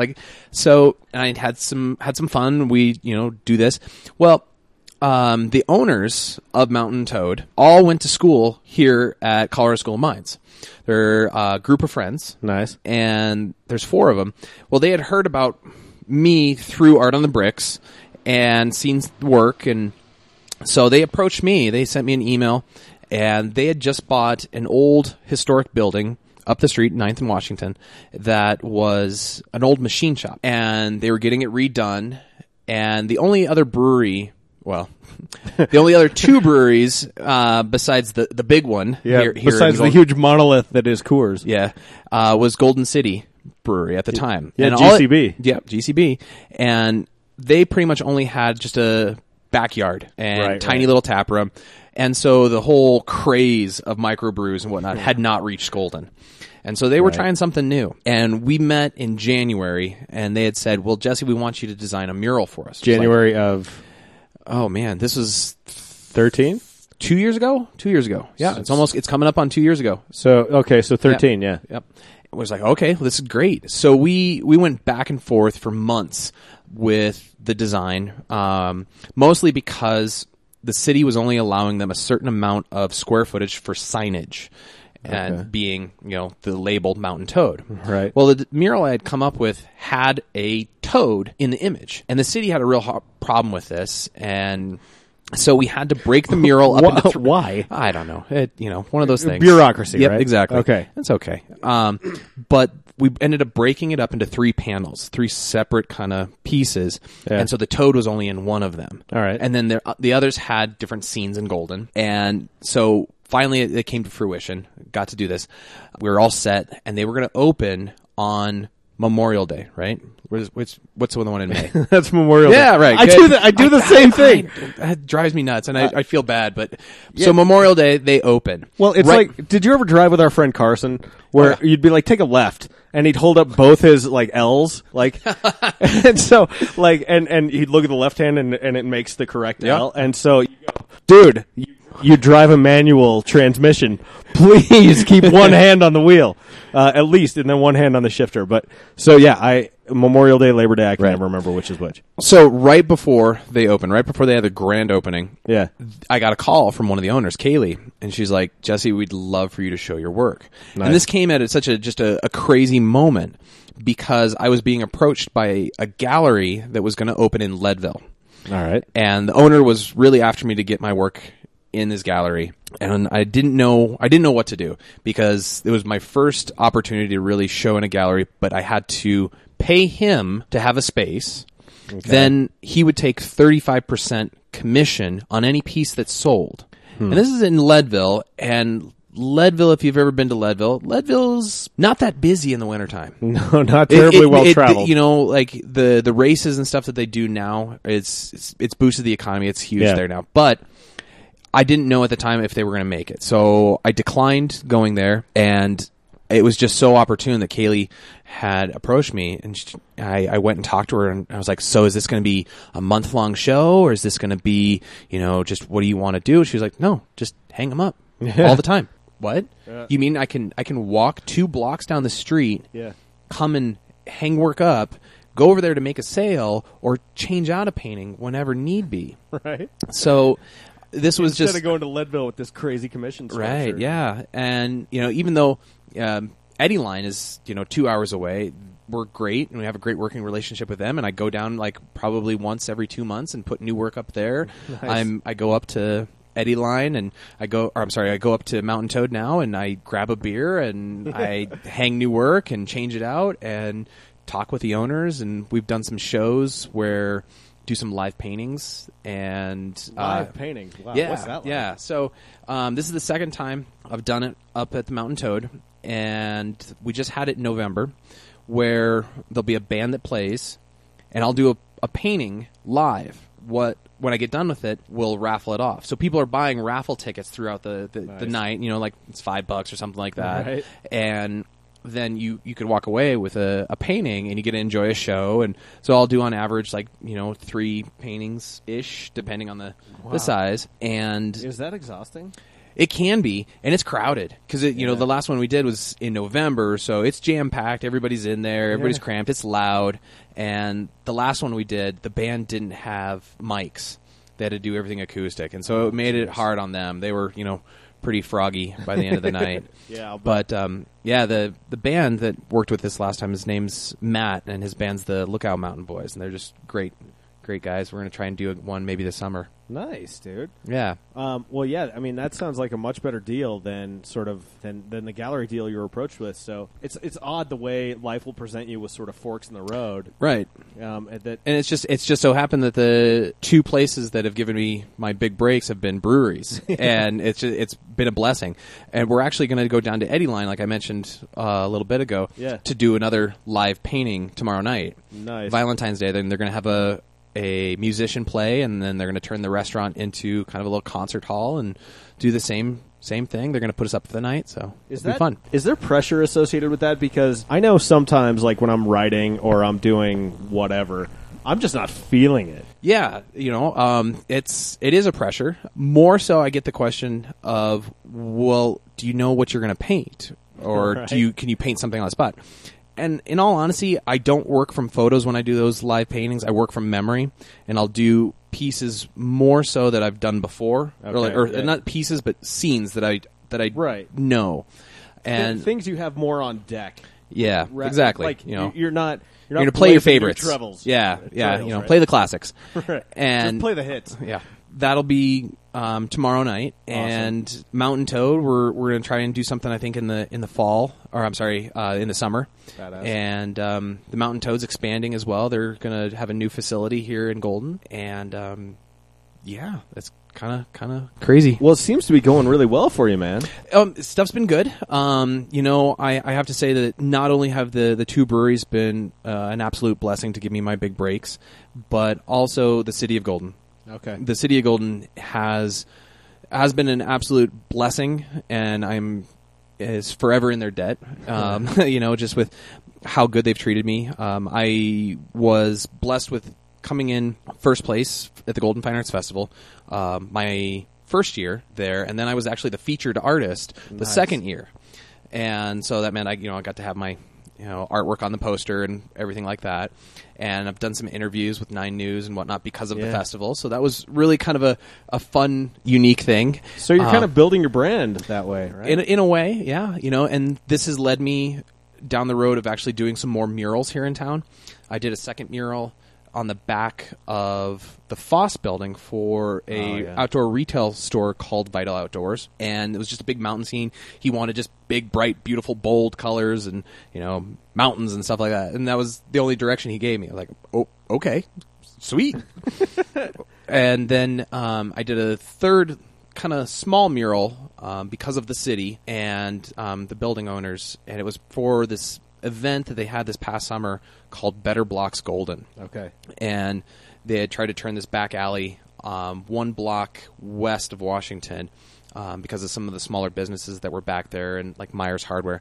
So and I had some fun. We do this. Well, the owners of Mountain Toad all went to school here at Colorado School of Mines. They're a group of friends. Nice. And there's 4 of them. Well, they had heard about me through Art on the Bricks and seen work, and so they approached me. They sent me an email, and they had just bought an old historic building up the street, 9th and Washington, that was an old machine shop, and they were getting it redone. And the only other brewery, the only other 2 breweries besides the big one here besides the huge monolith that is Coors, was Golden City Brewery at the time. Yeah, and GCB. GCB. And they pretty much only had just a backyard and tiny little tap room. And so the whole craze of microbrews and whatnot had not reached Golden. And so they were trying something new. And we met in January, and they had said, well, Jesse, we want you to design a mural for us. January of... Oh, man, this was... 13? 2 years ago? 2 years ago. Yeah, it's coming up on 2 years ago. So 13, yeah. Yep. It was like, okay, well, this is great. So we went back and forth for months with the design, mostly because the city was only allowing them a certain amount of square footage for signage. and being, the labeled mountain toad. Right. Well, the mural I had come up with had a toad in the image, and the city had a real problem with this, and so we had to break the mural up into Why? I don't know. One of those things. Bureaucracy, Yep, right? exactly. Okay. That's okay. But we ended up breaking it up into 3 panels, 3 separate kind of pieces. Yeah. And so the toad was only in one of them. All right. And then the others had different scenes in golden. And so finally it came to fruition. Got to do this. We were all set, and they were going to open on Memorial Day, right? What's the one in May? That's Memorial Day. Yeah, right. I do the same thing. That drives me nuts, and I feel bad. But so Memorial Day, they open. Well, it's like, did you ever drive with our friend Carson, where you'd be like, take a left, and he'd hold up both his L's, and so and he'd look at the left hand, and it makes the correct L, and so you go, dude, you drive a manual transmission. Please keep one hand on the wheel, at least, and then one hand on the shifter. But so Memorial Day, Labor Day, I can never remember which is which. So right before they opened, right before they had the grand opening, Yeah. I got a call from one of the owners, Kaylee, and she's like, "Jesse, we'd love for you to show your work." Nice. And this came at such a crazy moment because I was being approached by a gallery that was going to open in Leadville. All right. And the owner was really after me to get my work in his gallery, and I didn't know what to do because it was my first opportunity to really show in a gallery, but I had to pay him to have a space. Okay. Then he would take 35% commission on any piece that's sold. And this is in Leadville, and Leadville, if you've ever been to Leadville's not that busy in the wintertime. No, not terribly well traveled. Like the races and stuff that they do now, it's boosted the economy. It's huge there now. But I didn't know at the time if they were going to make it. So I declined going there, and it was just so opportune that Kaylee had approached me, and I went and talked to her, and I was like, so is this going to be a month-long show, or is this going to be, just what do you want to do? She was like, no, just hang them up all the time. What? You mean I can walk 2 blocks down the street, come and hang work up, go over there to make a sale, or change out a painting whenever need be? Right. So this was Instead just of going to Leadville with this crazy commission structure. right. Yeah, and even though Eddie Line is 2 hours away, we're great, and we have a great working relationship with them. And I go down probably once every 2 months and put new work up there. Nice. I go up to Eddie Line, and I go up to Mountain Toad now, and I grab a beer and I hang new work and change it out and talk with the owners. And we've done some shows where do some live paintings and live paintings. Wow, yeah, what's that like? Yeah. So this is the second time I've done it up at the Mountain Toad, and we just had it in November, where there'll be a band that plays, and I'll do a painting live. When I get done with it, we'll raffle it off. So people are buying raffle tickets throughout the night. It's $5 or something like that, right. And then you could walk away with a painting, and you get to enjoy a show. And so I'll do on average 3 paintings ish, depending on the size. And Is that exhausting? it can be, and it's crowded because the last one we did was in November, so it's jam packed. Everybody's in there, everybody's cramped, it's loud. And the last one we did, the band didn't have mics; they had to do everything acoustic, and so it made it hard on them. They were pretty froggy by the end of the night. Yeah, but the band that worked with this last time, his name's Matt, and his band's the Lookout Mountain Boys, and they're just great guys. We're going to try and do one maybe this summer. Nice, dude. Yeah. Well, yeah. I mean, that sounds like a much better deal than than the gallery deal you were approached with. So it's odd the way life will present you with sort of forks in the road, right? And it's just so happened that the 2 places that have given me my big breaks have been breweries, and it's been a blessing. And we're actually going to go down to Eddie Line, like I mentioned a little bit ago, to do another live painting tomorrow night. Nice. Valentine's Day. Then they're going to have a musician play, and then they're going to turn the restaurant into kind of a little concert hall and do the same thing. They're going to put us up for the night, so it'll be fun. Is there pressure associated with that? Because I know sometimes, when I'm writing or I'm doing whatever, I'm just not feeling it. Yeah, it is a pressure. More so, I get the question of, well, do you know what you're going to paint, or right. can you paint something on the spot? And in all honesty, I don't work from photos when I do those live paintings. I work from memory, and I'll do pieces more so that I've done before, or not pieces, but scenes that I right. know. And things you have more on deck. yeah, Right. exactly. Like you know, you're not you're gonna play your blazing favorites. trebles. Yeah, Trails, you know, right. play the classics. Right. And Just play the hits. yeah, that'll be tomorrow night. And Mountain Toad, we're gonna try and do something. I think in the fall, or I'm sorry, in the summer. Badass. And the Mountain Toad's expanding as well. They're gonna have a new facility here in Golden, and yeah, that's kind of crazy. Well, it seems to be going really well for you, man. Stuff's been good. You know, I have to say that not only have the two breweries been an absolute blessing to give me my big breaks, but also the city of Golden. Okay. The city of Golden has been an absolute blessing, and is forever in their debt. You know, just with how good they've treated me. I was blessed with coming in first place at the Golden Fine Arts Festival my first year there, and then I was actually the featured artist the second year. And so that meant I got to have my artwork on the poster and everything like that. And I've done some interviews with 9 News and whatnot because of the festival. So that was really kind of a fun, unique thing. So you're kind of building your brand that way, right? In a way, yeah. You know, and this has led me down the road of actually doing some more murals here in town. I did a second mural on the back of the Foss building for a outdoor retail store called Vital Outdoors, and it was just a big mountain scene. He wanted just big, bright, beautiful, bold colors and mountains and stuff like that, and that was the only direction he gave me. Like, oh, okay, sweet. And then I did a third kind of small mural because of the city and the building owners, and it was for this event that they had this past summer called Better Blocks Golden. Okay. And they had tried to turn this back alley 1 block west of Washington because of some of the smaller businesses that were back there, and like Myers Hardware,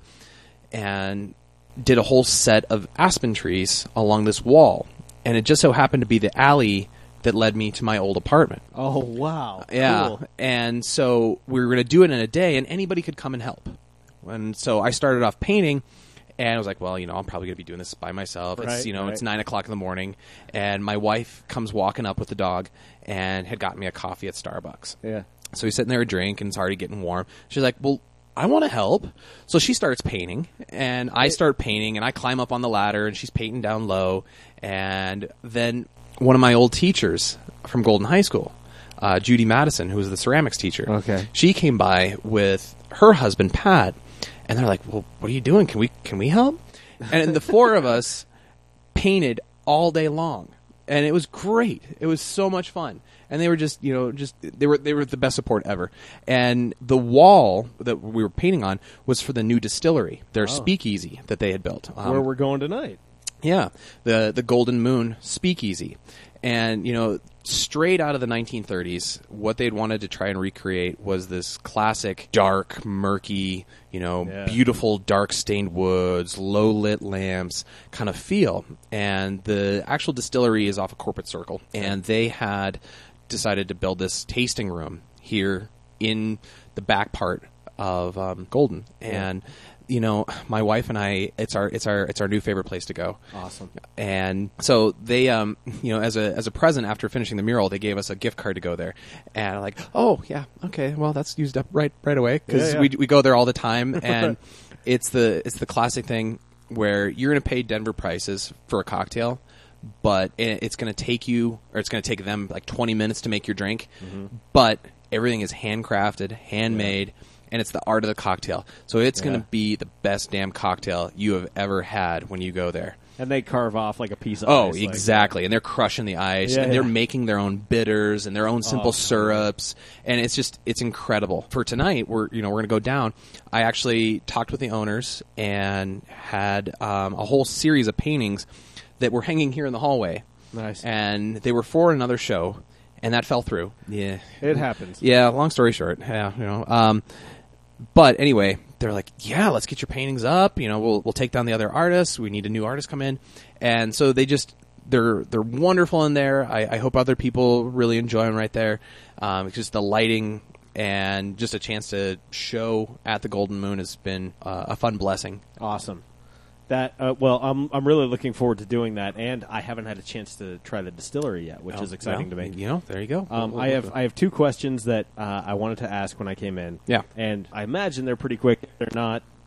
and did a whole set of aspen trees along this wall. And it just so happened to be the alley that led me to my old apartment. Oh, wow. Yeah. Cool. And so we were going to do it in a day, and anybody could come and help. And so I started off painting, and I was like, well, I'm probably going to be doing this by myself. It's, it's 9 o'clock in the morning, and my wife comes walking up with the dog and had gotten me a coffee at Starbucks. Yeah. So he's sitting there a drink, and it's already getting warm. She's like, well, I want to help. So she starts painting, and I start painting, and I climb up on the ladder, and she's painting down low. And then one of my old teachers from Golden High School, Judy Madison, who was the ceramics teacher, she came by with her husband, Pat, and they're like, well, what are you doing? Can we help? And the 4 of us painted all day long, and it was great. It was so much fun. And they were just they were the best support ever. And the wall that we were painting on was for the new distillery, their speakeasy that they had built. Where we're going tonight. Yeah, the Golden Moon Speakeasy. And, straight out of the 1930s, what they'd wanted to try and recreate was this classic, dark, murky, beautiful, dark-stained woods, low-lit lamps kind of feel. And the actual distillery is off a corporate circle. And they had decided to build this tasting room here in the back part of Golden. And my wife and I, it's our new favorite place to go. Awesome. And so they, as a present after finishing the mural, they gave us a gift card to go there. And I'm like, oh yeah, okay, well that's used up right away because we go there all the time. And it's the classic thing where you're going to pay Denver prices for a cocktail, but it's going to take them like 20 minutes to make your drink. Mm-hmm. But everything is handcrafted, handmade. Yeah. And it's the art of the cocktail. So it's going to be the best damn cocktail you have ever had when you go there. And they carve off like a piece of ice. Oh, Like, exactly. And they're crushing the ice. And they're making their own bitters and their own simple syrups. And it's incredible. For tonight, we're going to go down. I actually talked with the owners and had a whole series of paintings that were hanging here in the hallway. Nice. And they were for another show. And that fell through. Yeah. It happens. Yeah, long story short. Yeah, but anyway, they're like, yeah, let's get your paintings up. We'll take down the other artists. We need a new artist come in. And so they're wonderful in there. I hope other people really enjoy them right there. It's just the lighting and just a chance to show at the Golden Moon has been a fun blessing. Awesome. That I'm really looking forward to doing that, and I haven't had a chance to try the distillery yet, which is exciting to me. There you go. I have 2 questions that I wanted to ask when I came in. Yeah, and I imagine they're pretty quick. If they're not,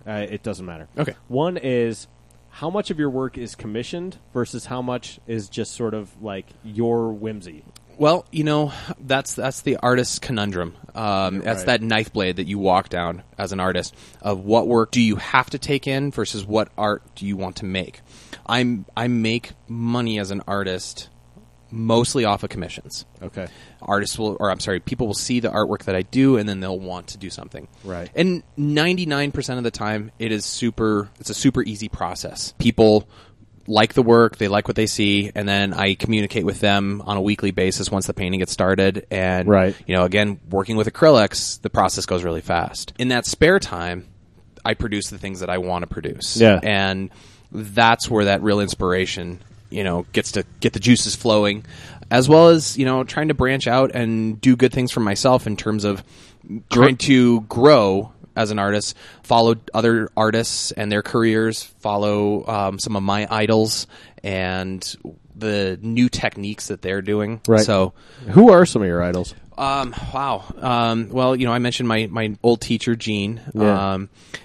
It doesn't matter. Okay. One is how much of your work is commissioned versus how much is just sort of like your whimsy. Well, that's the artist's conundrum. That's Right. that knife blade that you walk down as an artist of what work do you have to take in versus what art do you want to make. I make money as an artist mostly off of commissions. Okay. People will see the artwork that I do and then they'll want to do something. Right. And 99% of the time it's a super easy process. People like the work, they like what they see, and then I communicate with them on a weekly basis once the painting gets started. And, Right. Again, working with acrylics, the process goes really fast. In that spare time, I produce the things that I want to produce. Yeah. And that's where that real inspiration, gets to get the juices flowing, as well as, trying to branch out and do good things for myself in terms of trying to grow as an artist, follow other artists and their careers, follow some of my idols and the new techniques that they're doing. Right. So, who are some of your idols? wow. Well, I mentioned my old teacher, Gene. Yeah.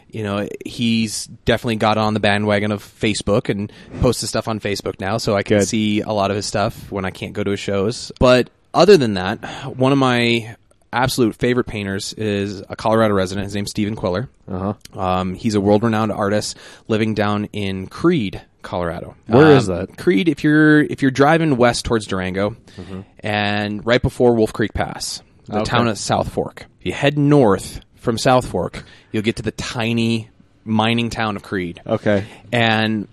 He's definitely got on the bandwagon of Facebook and posts his stuff on Facebook now, so I can Good. see a lot of his stuff when I can't go to his shows. But other than that, one of my absolute favorite painters is a Colorado resident. His name's Stephen Quiller. He's a world-renowned artist living down in Creede, Colorado. Where is that? Creede, if you're driving west towards Durango, and right before Wolf Creek Pass, the town of South Fork. If you head north from South Fork, you'll get to the tiny mining town of Creede. Okay. And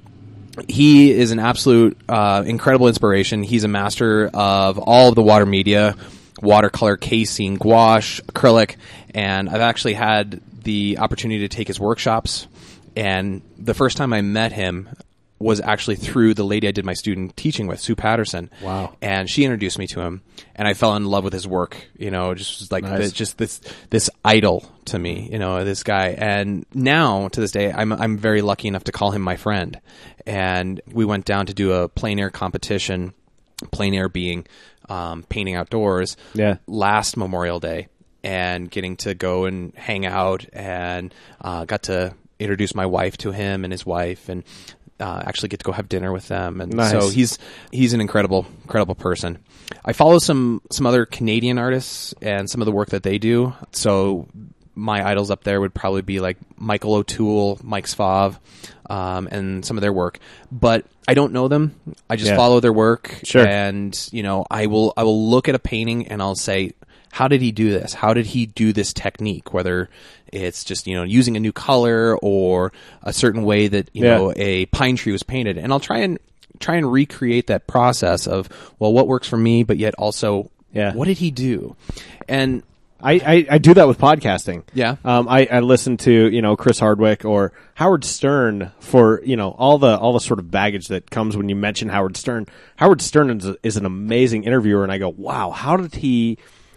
he is an absolute incredible inspiration. He's a master of all of the water media, watercolor, casing, gouache, acrylic, and I've actually had the opportunity to take his workshops. And the first time I met him was actually through the lady I did my student teaching with, Sue Patterson. Wow. And she introduced me to him, and I fell in love with his work. Just like Nice. this idol to me. This guy. And now to this day, I'm very lucky enough to call him my friend. And we went down to do a plein air competition. Plein air being painting outdoors. Yeah. Last Memorial Day, and getting to go and hang out, and got to introduce my wife to him and his wife, and actually get to go have dinner with them. And Nice. so he's an incredible person. I follow some other Canadian artists and some of the work that they do. So my idols up there would probably be like Michael O'Toole, Mike Svav, and some of their work. But I don't know them. I just follow their work. Sure. And, I will look at a painting and I'll say, how did he do this? How did he do this technique? Whether it's just, using a new color or a certain way that, a pine tree was painted. And I'll try and recreate that process of, well, what works for me, but yet also, what did he do? And I do that with podcasting. Yeah. I listen to, Chris Hardwick or Howard Stern for, all the sort of baggage that comes when you mention Howard Stern. Howard Stern is an amazing interviewer, and I go, wow, how did he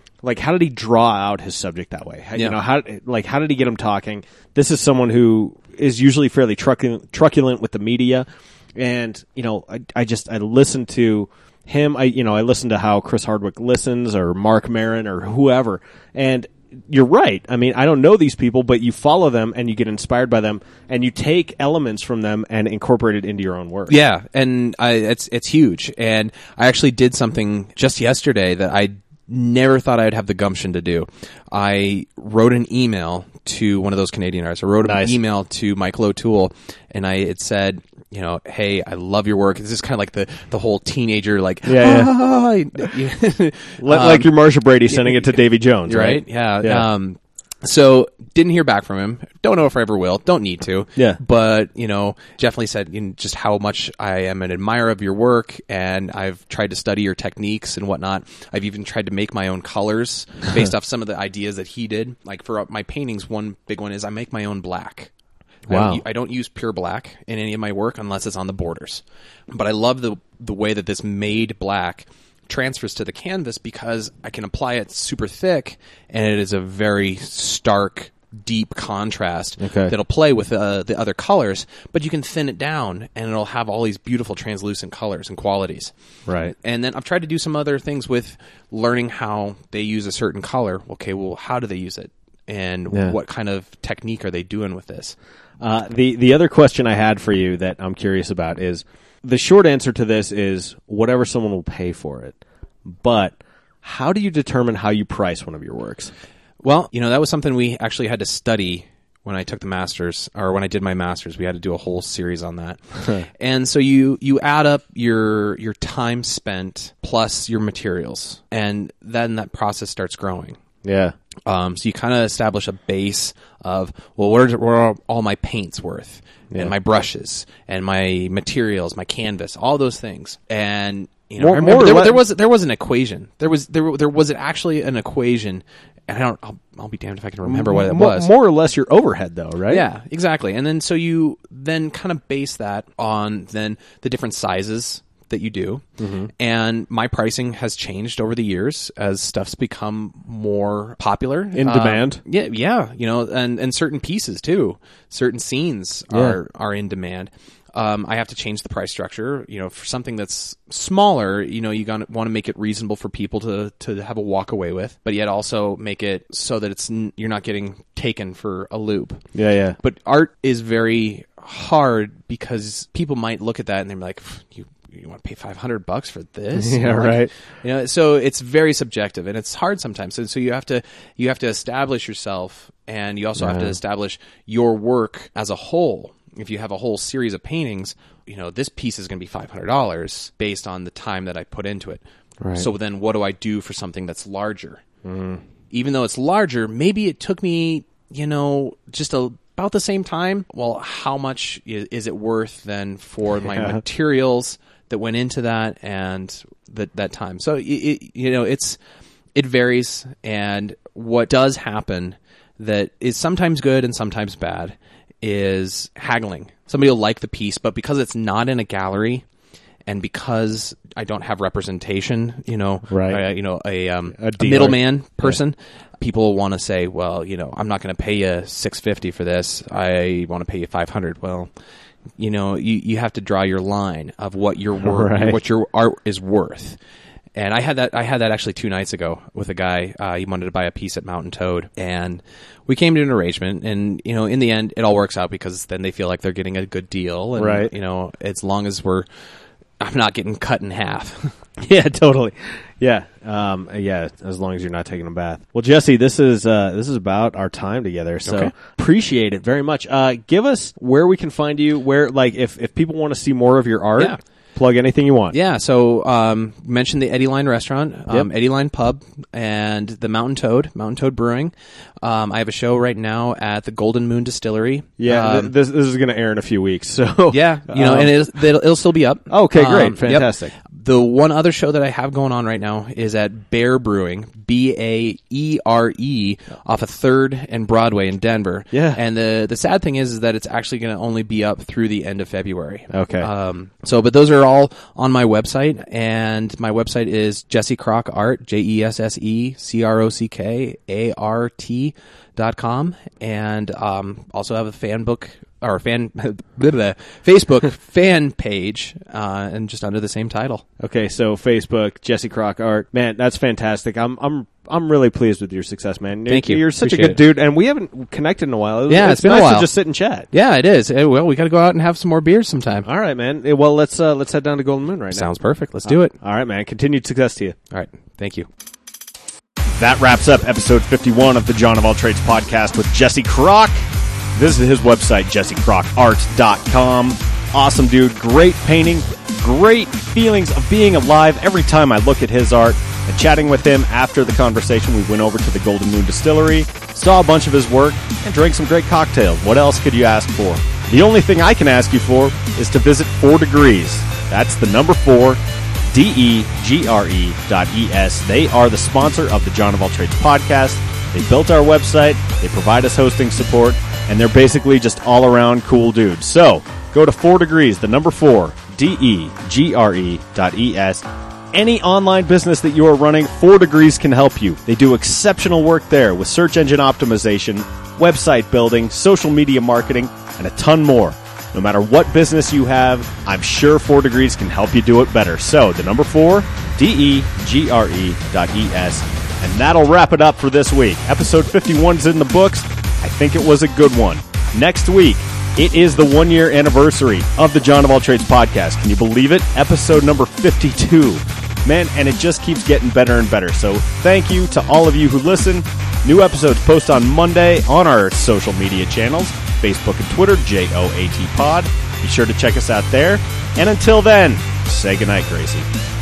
draw out his subject that way? How did he get him talking? This is someone who is usually fairly truculent with the media. And, I listen to him. I listen to how Chris Hardwick listens, or Mark Maron, or whoever. And you're right. I mean, I don't know these people, but you follow them and you get inspired by them, and you take elements from them and incorporate it into your own work. Yeah. And it's huge. And I actually did something just yesterday that I never thought I'd have the gumption to do. I wrote an email to one of those Canadian artists. I wrote an email to Michael O'Toole, and it said, hey, I love your work. This is kind of like the whole teenager, like, like your Marsha Brady sending it to Davy Jones, right? Yeah. So didn't hear back from him. Don't know if I ever will. Don't need to. Yeah. But, definitely said just how much I am an admirer of your work, and I've tried to study your techniques and whatnot. I've even tried to make my own colors based off some of the ideas that he did. Like for my paintings, one big one is I make my own black. Wow. I don't use pure black in any of my work unless it's on the borders. But I love the way that this made black transfers to the canvas, because I can apply it super thick, and it is a very stark, deep contrast that'll play with the other colors, but you can thin it down and it'll have all these beautiful translucent colors and qualities. Right. And then I've tried to do some other things with learning how they use a certain color. Okay, well, how do they use it? and what kind of technique are they doing with this? The other question I had for you that I'm curious about is, the short answer to this is whatever someone will pay for it. But how do you determine how you price one of your works? Well, that was something we actually had to study when I took the master's, or when I did my master's. We had to do a whole series on that. And so you add up your time spent plus your materials, and then that process starts growing. Yeah. So you kind of establish a base of, well, what are all my paints worth, and my brushes, and my materials, my canvas, all those things. And there was an equation. There was actually an equation. And I'll be damned if I can remember what it was. More or less your overhead, though, right? Yeah, exactly. And then so you then kind of base that on then the different sizes that you do. Mm-hmm. And my pricing has changed over the years as stuff's become more popular. In demand? Yeah. And certain pieces too. Certain scenes are in demand. I have to change the price structure. For something that's smaller, you want to make it reasonable for people to have a walk away with, but yet also make it so that you're not getting taken for a loop. Yeah. But art is very hard because people might look at that and they're like, you want to pay $500 for this? Yeah, right. So it's very subjective, and it's hard sometimes. So you have to establish yourself, and you also have to establish your work as a whole. If you have a whole series of paintings, this piece is going to be $500 based on the time that I put into it. Right. So then what do I do for something that's larger? Mm. Even though it's larger, maybe it took me, just about the same time. Well, how much is it worth then for my materials that went into that and that time? So it varies, and what does happen that is sometimes good and sometimes bad is haggling. Somebody will like the piece, but because it's not in a gallery, and because I don't have representation, right. A middleman person, people want to say, well, I'm not going to pay you $650 for this. I want to pay you $500. Well, you have to draw your line of what your work, right. what your art is worth. And I had that actually 2 nights ago with a guy. He wanted to buy a piece at Mountain Toad, and we came to an arrangement. And in the end, it all works out because then they feel like they're getting a good deal. And, right. As long as I'm not getting cut in half. Yeah, totally. Yeah, as long as you're not taking a bath. Well, Jesse, this is about our time together. So appreciate it very much. Give us where we can find you. Where, if people want to see more of your art. Yeah. Plug anything you want. Yeah, so mention the Eddie Line Restaurant, Eddie Line Pub, and the Mountain Toad Brewing. I have a show right now at the Golden Moon Distillery. Yeah, this is going to air in a few weeks. So yeah, and it'll still be up. Okay, great, fantastic. Yep. The one other show that I have going on right now is at Bear Brewing, Baere, off of 3rd and Broadway in Denver. Yeah. And the sad thing is that it's actually going to only be up through the end of February. Okay. But those are all on my website, and my website is Jesse Crock Art, JessieCrockArt.com, and also have a Facebook fan page, and just under the same title. Okay, so Facebook, Jesse Crock Art. Man, that's fantastic. I'm really pleased with your success, man. Thank you. You're such Appreciate a good dude, and we haven't connected in a while. It's been nice a while to just sit and chat. Yeah, it is. Well, we got to go out and have some more beers sometime. All right, man. Well, let's head down to Golden Moon right now. Sounds perfect. Let's do it. All right, man. Continued success to you. All right. Thank you. That wraps up episode 51 of the John of All Trades podcast with Jesse Crock. Visit his website, jessecrockart.com. Awesome dude. Great painting. Great feelings of being alive every time I look at his art. And chatting with him after the conversation, we went over to the Golden Moon Distillery, saw a bunch of his work, and drank some great cocktails. What else could you ask for? The only thing I can ask you for is to visit 4 Degrees. That's the number 4, DEGRE.ES. They are the sponsor of the John of All Trades podcast. They built our website, they provide us hosting support, and they're basically just all-around cool dudes. So, go to 4 Degrees, the number 4, DEGRE.ES. Any online business that you are running, 4 Degrees can help you. They do exceptional work there with search engine optimization, website building, social media marketing, and a ton more. No matter what business you have, I'm sure 4 Degrees can help you do it better. So, the number 4, DEGRE.ES. And that'll wrap it up for this week. Episode 51's in the books. I think it was a good one. Next week, it is the 1-year anniversary of the John of All Trades podcast. Can you believe it? Episode number 52. Man, and it just keeps getting better and better. So thank you to all of you who listen. New episodes post on Monday on our social media channels, Facebook and Twitter, JOAT Pod. Be sure to check us out there. And until then, say goodnight, Gracie.